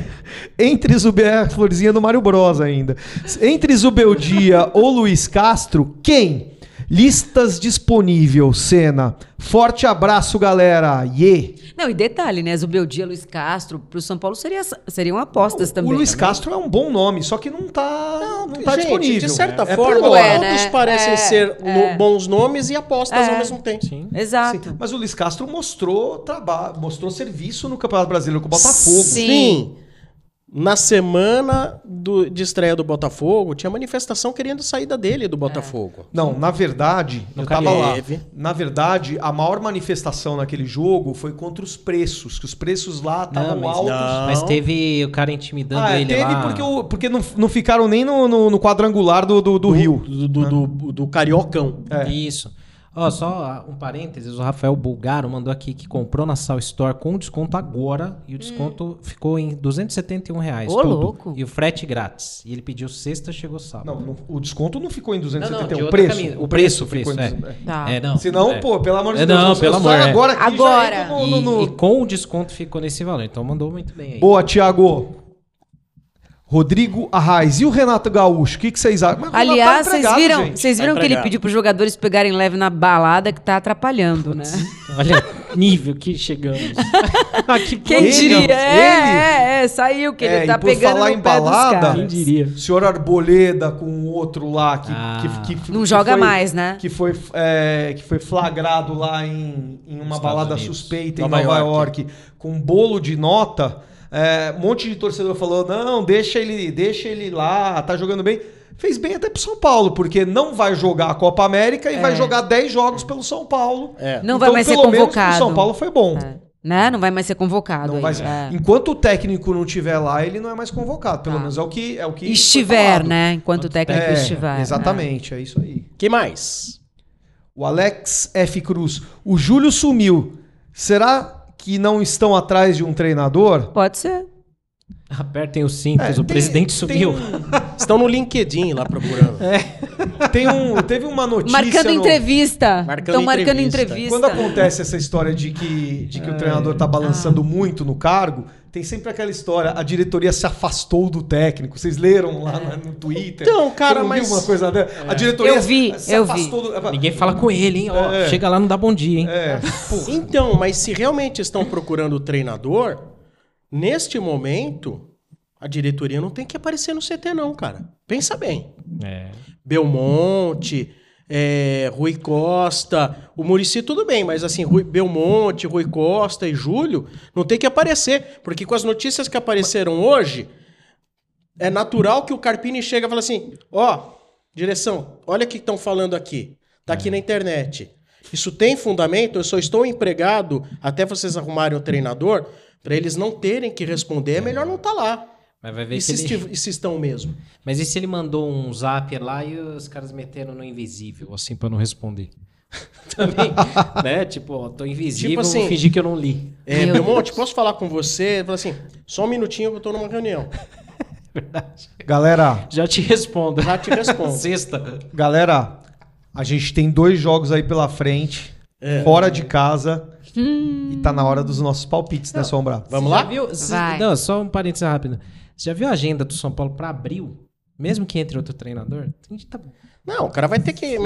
B: a florzinha do Mário Bros ainda. Entre Zubeldia ou Luiz Castro, quem? Listas disponível, Senna. Forte abraço, galera.
C: Não, e detalhe, né? Zubeldia, Luiz Castro, pro São Paulo seriam apostas também.
B: O Luiz Castro é um bom nome, só que não tá
A: Gente,
B: disponível.
A: de certa
B: É
A: forma,
B: por lá.
A: todos parecem ser bons nomes e apostas ao mesmo tempo.
D: Sim.
C: Exato.
B: Sim, mas o Luiz Castro mostrou trabalho, mostrou serviço no Campeonato Brasileiro com o Botafogo.
A: Sim. Na semana de estreia do Botafogo, tinha manifestação querendo saída dele do Botafogo.
B: Não, na verdade, eu tava lá.
A: teve.
B: Na verdade, a maior manifestação naquele jogo foi contra os preços, que os preços lá estavam altos.
D: Mas teve o cara intimidando ele
B: teve
D: lá.
B: porque não ficaram nem no quadrangular do Rio.
A: Do Cariocão.
D: Isso. Ó, só um parênteses, o Rafael Bulgaro mandou aqui que comprou na Sal Store com desconto agora e o desconto ficou em R$271.
C: Ô, louco.
D: E o frete grátis. E ele pediu sexta, chegou sábado.
B: Não, o desconto não ficou em 271.
D: de
B: O
D: outra
B: preço.
D: camisa. O preço
B: ficou em
D: é.
B: 200.
C: Tá.
D: Não.
B: Senão, pô, pelo amor de Deus.
D: Não, pelo amor.
B: Agora aqui
C: Agora.
B: já entra
D: E com o desconto ficou nesse valor. Então mandou muito bem aí.
B: Boa, Thiago. Rodrigo Arraes. E o Renato Gaúcho? O que vocês acham? Mas o Renato
C: Aliás,
B: tá
C: vocês
B: empregado,
C: viram,
B: gente.
C: vocês viram
A: Tá
C: que ele
A: empregado.
C: pediu pros jogadores pegarem leve na balada que tá atrapalhando, né?
D: Olha o nível que chegamos. Que
C: Quem
B: Ele,
C: diria? Saiu que ele
B: e
C: tá
B: por
C: pegando
B: falar
C: no
B: em
C: pé dos
B: balada,
C: caras.
D: Quem diria?
B: O senhor Arboleda com o outro lá
C: Não joga
B: foi-
C: mais, né?
B: Que foi flagrado lá em uma
D: Estados
B: balada
D: Unidos.
B: suspeita
A: Nova
B: em Nova
A: York.
B: York, com um bolo de nota. Um monte de torcedor falou: não, deixa ele lá, tá jogando bem. Fez bem até pro São Paulo, porque não vai jogar a Copa América e vai jogar 10 jogos pelo São Paulo.
C: Não vai mais ser
B: pelo menos
C: convocado.
B: pro São Paulo foi bom.
C: Né? Não vai mais ser convocado.
B: Não
C: aí.
B: vai ser. Enquanto o técnico não estiver lá, ele não é mais convocado. Pelo menos é o que foi
C: Estiver,
B: falado.
C: né? Enquanto o técnico estiver.
B: Exatamente, é isso aí.
A: Que mais?
B: O Alex F. Cruz. O Júlio sumiu. Será que não estão atrás de um treinador?
C: Pode ser.
D: Apertem os cintos, o presidente sumiu.
A: Estão no LinkedIn lá procurando.
B: Teve uma notícia.
C: Marcando entrevista.
A: Marcando
C: Estão marcando
A: entrevista.
C: entrevista.
B: Quando acontece essa história de que o treinador tá balançando muito no cargo, tem sempre aquela história, a diretoria se afastou do técnico. Vocês leram lá no Twitter?
A: Então, cara,
B: Você não viu
A: mas-
B: uma coisa dela? A diretoria
C: Eu vi.
B: afastou do...
D: Ninguém fala com ele, hein? Ó,
B: É.
D: chega lá, não dá bom dia, hein?
A: Então, mas se realmente estão procurando o treinador, neste momento, a diretoria não tem que aparecer no CT não, cara. Pensa bem.
D: É.
A: Belmonte, Rui Costa, o Muricy tudo bem, mas assim, Belmonte, Rui Costa e Júlio não tem que aparecer, porque com as notícias que apareceram hoje, é natural que o Carpini chega e fala assim, direção, olha o que estão falando aqui, tá aqui na internet. Isso tem fundamento, eu só estou empregado até vocês arrumarem o treinador, para eles não terem que responder, é melhor não estar lá.
D: Mas vai ver
A: E
D: que
A: se estão mesmo?
D: Mas e se ele mandou um zap lá e os caras meteram no invisível, assim, pra não responder? Também, né? Tipo, ó, tô invisível,
A: Tipo assim,
D: vou fingir que eu não li.
C: Meu
A: Belmonte, posso falar com você? Ele falou assim, só um minutinho que eu tô numa reunião.
B: Galera,
D: Já te respondo.
A: Já te respondo.
D: Sexta.
B: a gente tem 2 jogos aí pela frente, fora de casa, e tá na hora dos nossos palpites, né, Sombra?
A: Vamos
D: Já
A: lá?
D: viu?
C: Vai.
D: Não, só um parênteses rápido. Você já viu a agenda do São Paulo pra abril? Mesmo que entre outro treinador? A gente tá...
A: Não, o cara vai ter que,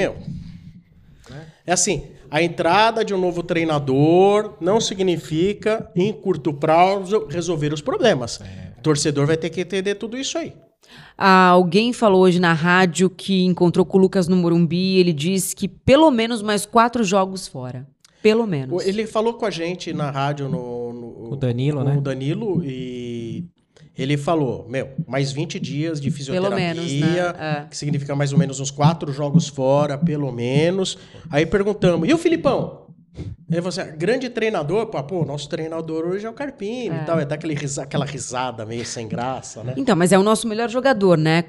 A: É assim, a entrada de um novo treinador não significa, em curto prazo, resolver os problemas. O torcedor vai ter que entender tudo isso aí.
C: Alguém falou hoje na rádio que encontrou com o Lucas no Morumbi e ele disse que pelo menos mais 4 jogos fora. Pelo menos.
A: Ele falou com a gente na rádio no
D: O Danilo,
A: com
D: né?
A: O Danilo e ele falou, mais 20 dias de fisioterapia,
C: Pelo menos, né?
A: que significa mais ou menos uns 4 jogos fora, pelo menos. Aí perguntamos, e o Filipão? Aí você, grande treinador, pô, nosso treinador hoje é o Carpini e tal. É dar aquela risada meio sem graça, né?
C: Então, mas é o nosso melhor jogador, né? Com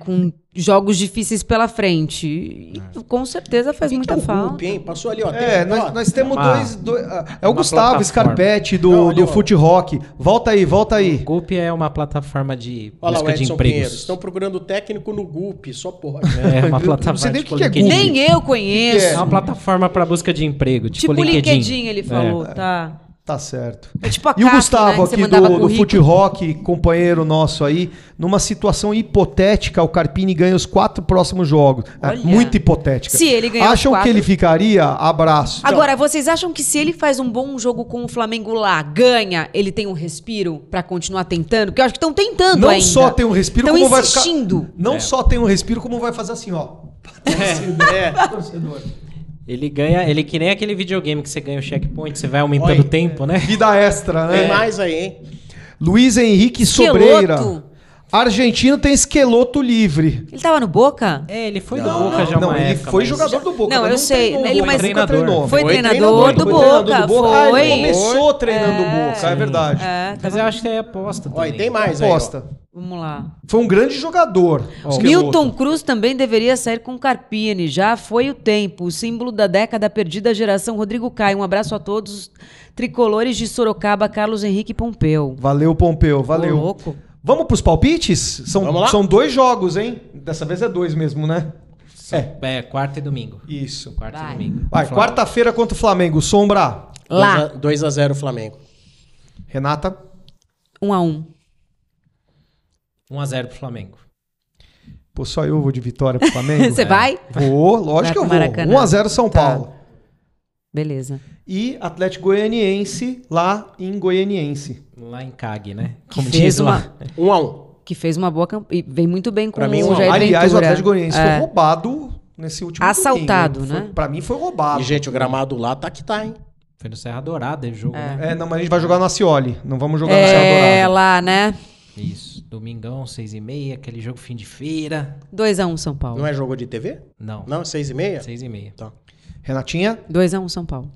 C: jogos difíceis pela frente. E com certeza faz muita falta.
A: Gup, hein? Passou ali, ó.
B: Nós temos dois. É o
D: uma
B: Gustavo
D: plataforma.
B: Scarpetti
A: Não,
B: do Fute Rock. Volta aí.
D: O Gup é uma plataforma de
A: Olha lá, o
D: busca de
A: Edson
D: empregos.
A: Pinheiro. Estão procurando técnico no Gup, só pode.
D: É uma plataforma
B: não sei nem
D: tipo
B: o que é
D: LinkedIn.
B: Gup.
C: Nem eu conheço.
B: Que
D: É uma plataforma para busca de emprego, tipo
C: Tipo
D: LinkedIn.
C: LinkedIn, ele falou, tá.
B: Tá certo.
C: É tipo a
B: E o
C: Cato,
B: Gustavo
C: né, que você
B: aqui
C: mandava
B: do
C: currículo.
B: Fute Rock, companheiro nosso aí, numa situação hipotética, o Carpini ganha os 4 próximos jogos.
C: Olha.
B: Muito hipotética.
C: Se ele ganhar os
B: Acham
C: 4?
B: que ele ficaria? Abraço.
C: Agora, vocês acham que se ele faz um bom jogo com o Flamengo lá, ganha, ele tem um respiro pra continuar tentando? Porque eu acho que estão tentando
B: Não
C: ainda.
B: só tem um respiro,
C: Estão
B: como vai
C: insistindo.
B: ficar... Não só tem um respiro, como vai fazer assim, ó. Torcedor.
D: Ele ganha, ele que nem aquele videogame que você ganha o checkpoint, você vai aumentando
A: Olha,
D: o tempo, né?
B: Vida extra, né?
A: Tem mais aí, hein?
B: Luiz Henrique
C: Esqueloto.
B: Sobreira. Argentino tem esqueloto livre.
C: Ele tava no Boca?
D: É, ele foi do Boca já
B: Não,
D: uma
B: ele
D: época,
B: foi
D: mas-
B: jogador do Boca.
C: Não,
B: mas
C: eu sei.
B: treinou,
C: Ele-
B: nunca
C: mas-
B: treinou.
C: Foi
A: Foi
C: treinador do
B: Foi
C: Boca.
B: treinador do Boca. Ah,
C: Foi.
B: ele começou treinando o Boca, é verdade.
C: É,
D: Mas eu acho que é aposta
A: Olha,
D: também.
A: tem mais aí.
B: Aposta.
C: Vamos lá.
B: Foi um grande jogador. Esqueloto.
C: Milton Cruz também deveria sair com Carpini. Já foi o tempo. O símbolo da década perdida, a geração Rodrigo Caio. Um abraço a todos. Tricolores de Sorocaba, Carlos Henrique Pompeu.
B: Valeu, Pompeu, valeu.
C: Ô, louco.
B: Vamos pros palpites?
A: Vamos lá?
B: São 2 jogos, hein? Dessa vez é 2 mesmo, né?
D: É, quarta e domingo.
B: Isso.
D: Quarta
C: Vai.
D: e domingo.
B: Vai, quarta-feira contra o Flamengo. Sombra.
C: Lá.
A: 2-0 Flamengo.
B: Renata.
C: 1-1.
D: 1-0 pro Flamengo.
B: Pô, só eu vou de vitória pro Flamengo.
C: Você vai?
B: Vou, lógico que eu
C: Vai
B: vou.
C: pro Maracanã.
B: 1-0 São
C: Tá.
B: Paulo.
C: Beleza.
B: E Atlético Goianiense lá em Goianiense.
D: Lá em CAG, né?
C: Que
D: Como
C: fez
D: diz
C: uma-
D: lá.
A: 1-1.
C: Que fez uma boa campanha. Vem muito bem com
A: Pra mim,
C: o Jair
B: Aliás, o
C: Ventura.
B: Atlético Goianiense
C: É.
B: foi roubado nesse último
C: Assaltado,
B: domingo, hein?
C: né?
B: Pra mim foi roubado.
A: E, gente, o gramado lá tá que tá, hein?
D: Foi no Serra Dourada o jogo, né?
B: Não, mas a gente vai jogar no Acioli. Não vamos jogar no Serra
C: É,
B: Dourada.
C: lá, né?
D: Isso. Domingão, 6h30, aquele jogo fim de feira.
C: 2-1 São Paulo.
A: Não é jogo de TV?
D: Não.
A: Não, 6h30?
D: 6h30.
A: Tá.
B: Renatinha?
C: 2-1 São Paulo.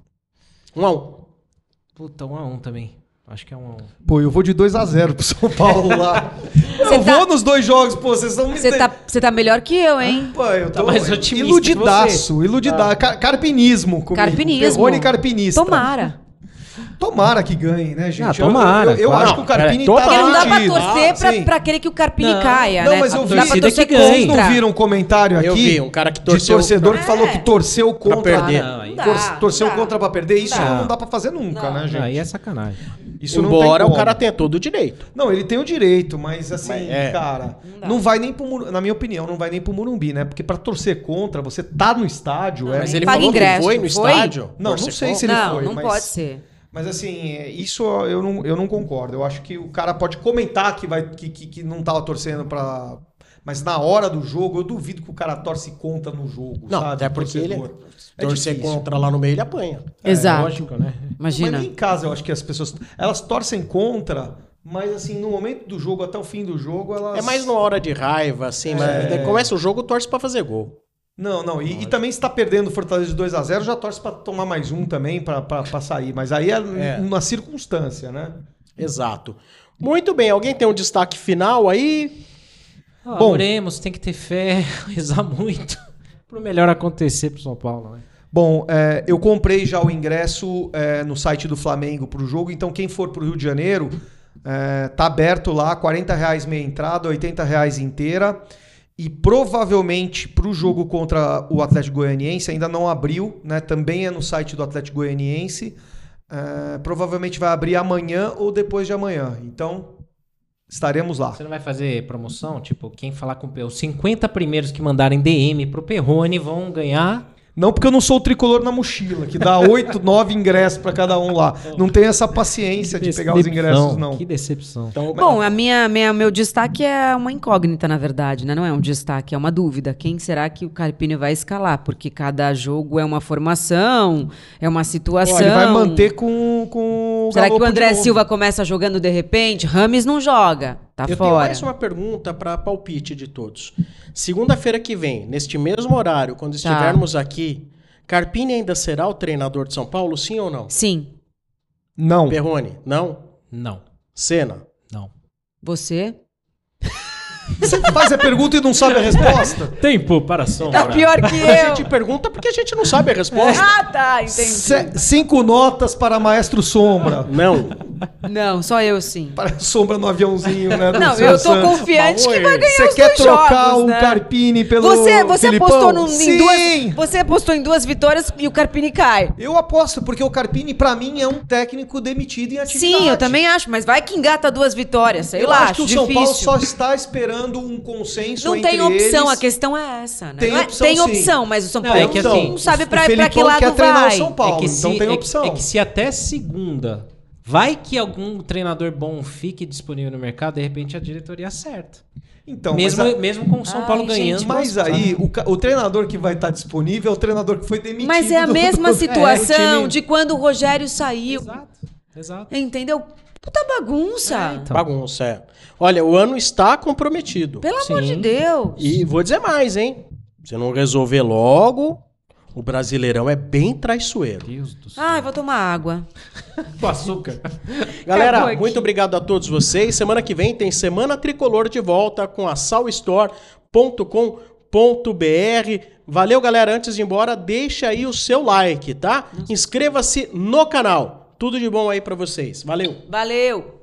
A: 1-1.
D: Puta, 1-1 também. Acho que é 1-1.
B: Pô, eu vou de 2-0 pro São Paulo lá. Eu
C: tá-
B: vou nos 2 jogos, pô, vocês estão me...
C: Você tá melhor que eu, hein?
B: Pô, eu tô
D: Tá mais otimista
B: iludidaço, iludidaço. Carpinismo. Comigo.
C: Carpinismo.
B: Perrone carpinista.
C: Tomara.
B: Tomara que ganhe, né, gente?
D: Ah, tomara,
B: Eu
D: claro.
B: acho que o Carpini
A: Não,
B: tá
C: Porque não dá pra
B: garantido.
C: torcer
B: Sim.
C: pra aquele que o Carpini
D: Não.
C: caia,
B: Não,
C: né?
B: mas eu
C: Dá
B: vi-
C: pra
D: torcida
C: torcer
D: que ganhe.
B: Vocês não
C: contra.
B: viram um comentário aqui?
A: Eu vi, um cara que torceu...
B: De torcedor que falou que torceu contra.
A: perder.
D: Não, aí,
B: Torceu contra pra perder. Isso
D: Não.
B: não dá pra fazer nunca, né, gente?
D: aí é sacanagem.
B: Isso não
A: Embora
B: tem
A: o
B: como.
A: cara tenha todo o direito.
B: Não, ele tem o direito, mas assim,
A: Mas é.
B: cara, não vai nem pro Morumbi, na minha opinião, não vai nem pro Morumbi, né? Porque pra torcer contra, você tá no estádio,
C: Não,
B: é...
A: Mas ele
C: Paga
A: falou
C: ingresso,
A: que foi no
C: foi?
A: estádio?
B: Não, não
A: torcer
B: sei
A: contra?
B: se ele
C: Não,
B: foi,
C: não
B: mas-
C: pode ser.
B: Mas assim, isso eu não concordo. Eu acho que o cara pode comentar que não tava torcendo pra... Mas na hora do jogo, eu duvido que o cara torce contra no jogo,
A: Não,
B: sabe?
A: até porque ele
B: Torcedor.
A: torcer
B: difícil.
A: contra lá no meio, ele apanha.
C: Exato.
D: Lógico, né?
B: Mas
C: Imagina.
B: nem em casa eu acho que as pessoas... Elas torcem contra, mas assim, no momento do jogo, até o fim do jogo, elas...
A: É mais numa hora de raiva, assim, mas daí começa o jogo, torce pra fazer gol.
B: Não. E também se tá perdendo o Fortaleza de 2-0, já torce pra tomar mais um também, pra sair. Mas aí é uma circunstância, né?
A: Exato. Muito bem, alguém tem um destaque final aí?
B: Bom.
D: Oremos, tem que ter fé, rezar muito pro melhor acontecer pro São Paulo, né?
B: Bom, eu comprei já o ingresso no site do Flamengo pro jogo, então quem for pro Rio de Janeiro, tá aberto lá, R$40 meia entrada, R$80 inteira. E provavelmente pro jogo contra o Atlético Goianiense, ainda não abriu, né? Também é no site do Atlético Goianiense. Provavelmente vai abrir amanhã ou depois de amanhã. Então, estaremos lá.
D: Você não vai fazer promoção? Tipo, quem falar com os 50 primeiros que mandarem DM pro Perrone vão ganhar.
B: Não porque eu não sou o tricolor na mochila, que dá 8, 9 ingressos para cada um lá. Não tenho essa paciência de pegar os ingressos, não.
D: Que decepção.
A: Então,
C: Bom, meu destaque é uma incógnita, na verdade, né? Não é um destaque, é uma dúvida. Quem será que o Carpini vai escalar? Porque cada jogo é uma formação, é uma situação.
B: Ele vai manter com o
C: Será que o
B: Galopo de
C: André
B: novo.
C: Silva começa jogando de repente? Rames não joga, tá
A: eu tenho
C: fora.
A: mais uma pergunta para palpite de todos. Segunda-feira que vem, neste mesmo horário, quando estivermos aqui, Carpini ainda será o treinador de São Paulo, sim ou não?
C: Sim.
B: Não.
A: Perrone, não?
D: Não,
A: Senna?
D: não.
C: Você?
B: Você faz a pergunta e não sabe a resposta?
D: Tempo para sombra.
C: Tá pior que
A: A
C: eu.
A: gente pergunta porque a gente não sabe a resposta.
C: Ah, tá, entendi.
B: 5 notas para Maestro Sombra.
A: Não.
C: Não, só eu sim.
B: Para Sombra no aviãozinho, né? do
C: Não,
B: Silvio
C: eu tô
B: Santos.
C: confiante que vai ganhar
B: Você
C: os
B: quer
C: dois
B: trocar
C: jogos,
B: o
C: né?
B: Carpini pelo
C: Você
B: Filipão?
C: apostou
B: Sim!
C: você apostou em 2 vitórias e o Carpini cai.
B: Eu aposto, porque o Carpini, pra mim, é um técnico demitido em atividade.
C: Sim, eu também acho, mas vai que engata 2 vitórias, sei
B: Eu
C: lá,
B: acho que o
C: difícil.
B: São Paulo só está esperando um consenso
C: Não
B: entre
C: tem opção,
B: eles.
C: a questão é essa, né?
B: Tem
C: Não é-
B: opção,
C: tem
B: sim.
C: opção, mas o São
D: Não,
C: Paulo
D: é que assim,
C: não sabe
B: o
C: pra
B: Felipão
C: que lado
B: quer treinar
C: vai.
B: o São Paulo, então tem opção.
D: É que se até segunda vai que algum treinador bom fique disponível no mercado, de repente a diretoria acerta.
B: Então,
D: Mesmo com o São Paulo
C: Ai,
D: ganhando.
C: gente,
B: mas aí o treinador que vai estar disponível é o treinador que foi demitido.
C: Mas é a mesma
B: do
C: situação
B: time.
C: de quando o Rogério saiu.
D: Exato.
C: Entendeu? Puta bagunça.
D: Então.
A: Bagunça, é. Olha, o ano está comprometido.
C: Pelo amor
D: Sim.
C: de Deus.
A: E vou dizer mais, hein? Se não resolver logo, o Brasileirão é bem traiçoeiro.
D: Deus do céu.
C: Ai, vou tomar água.
D: Com açúcar.
A: Galera,
C: Acabou aqui.
A: muito obrigado a todos vocês. Semana que vem tem Semana Tricolor de volta com a salstore.com.br. Valeu, galera. Antes de ir embora, deixa aí o seu like, tá? Inscreva-se no canal. Tudo de bom aí pra vocês. Valeu!
C: Valeu.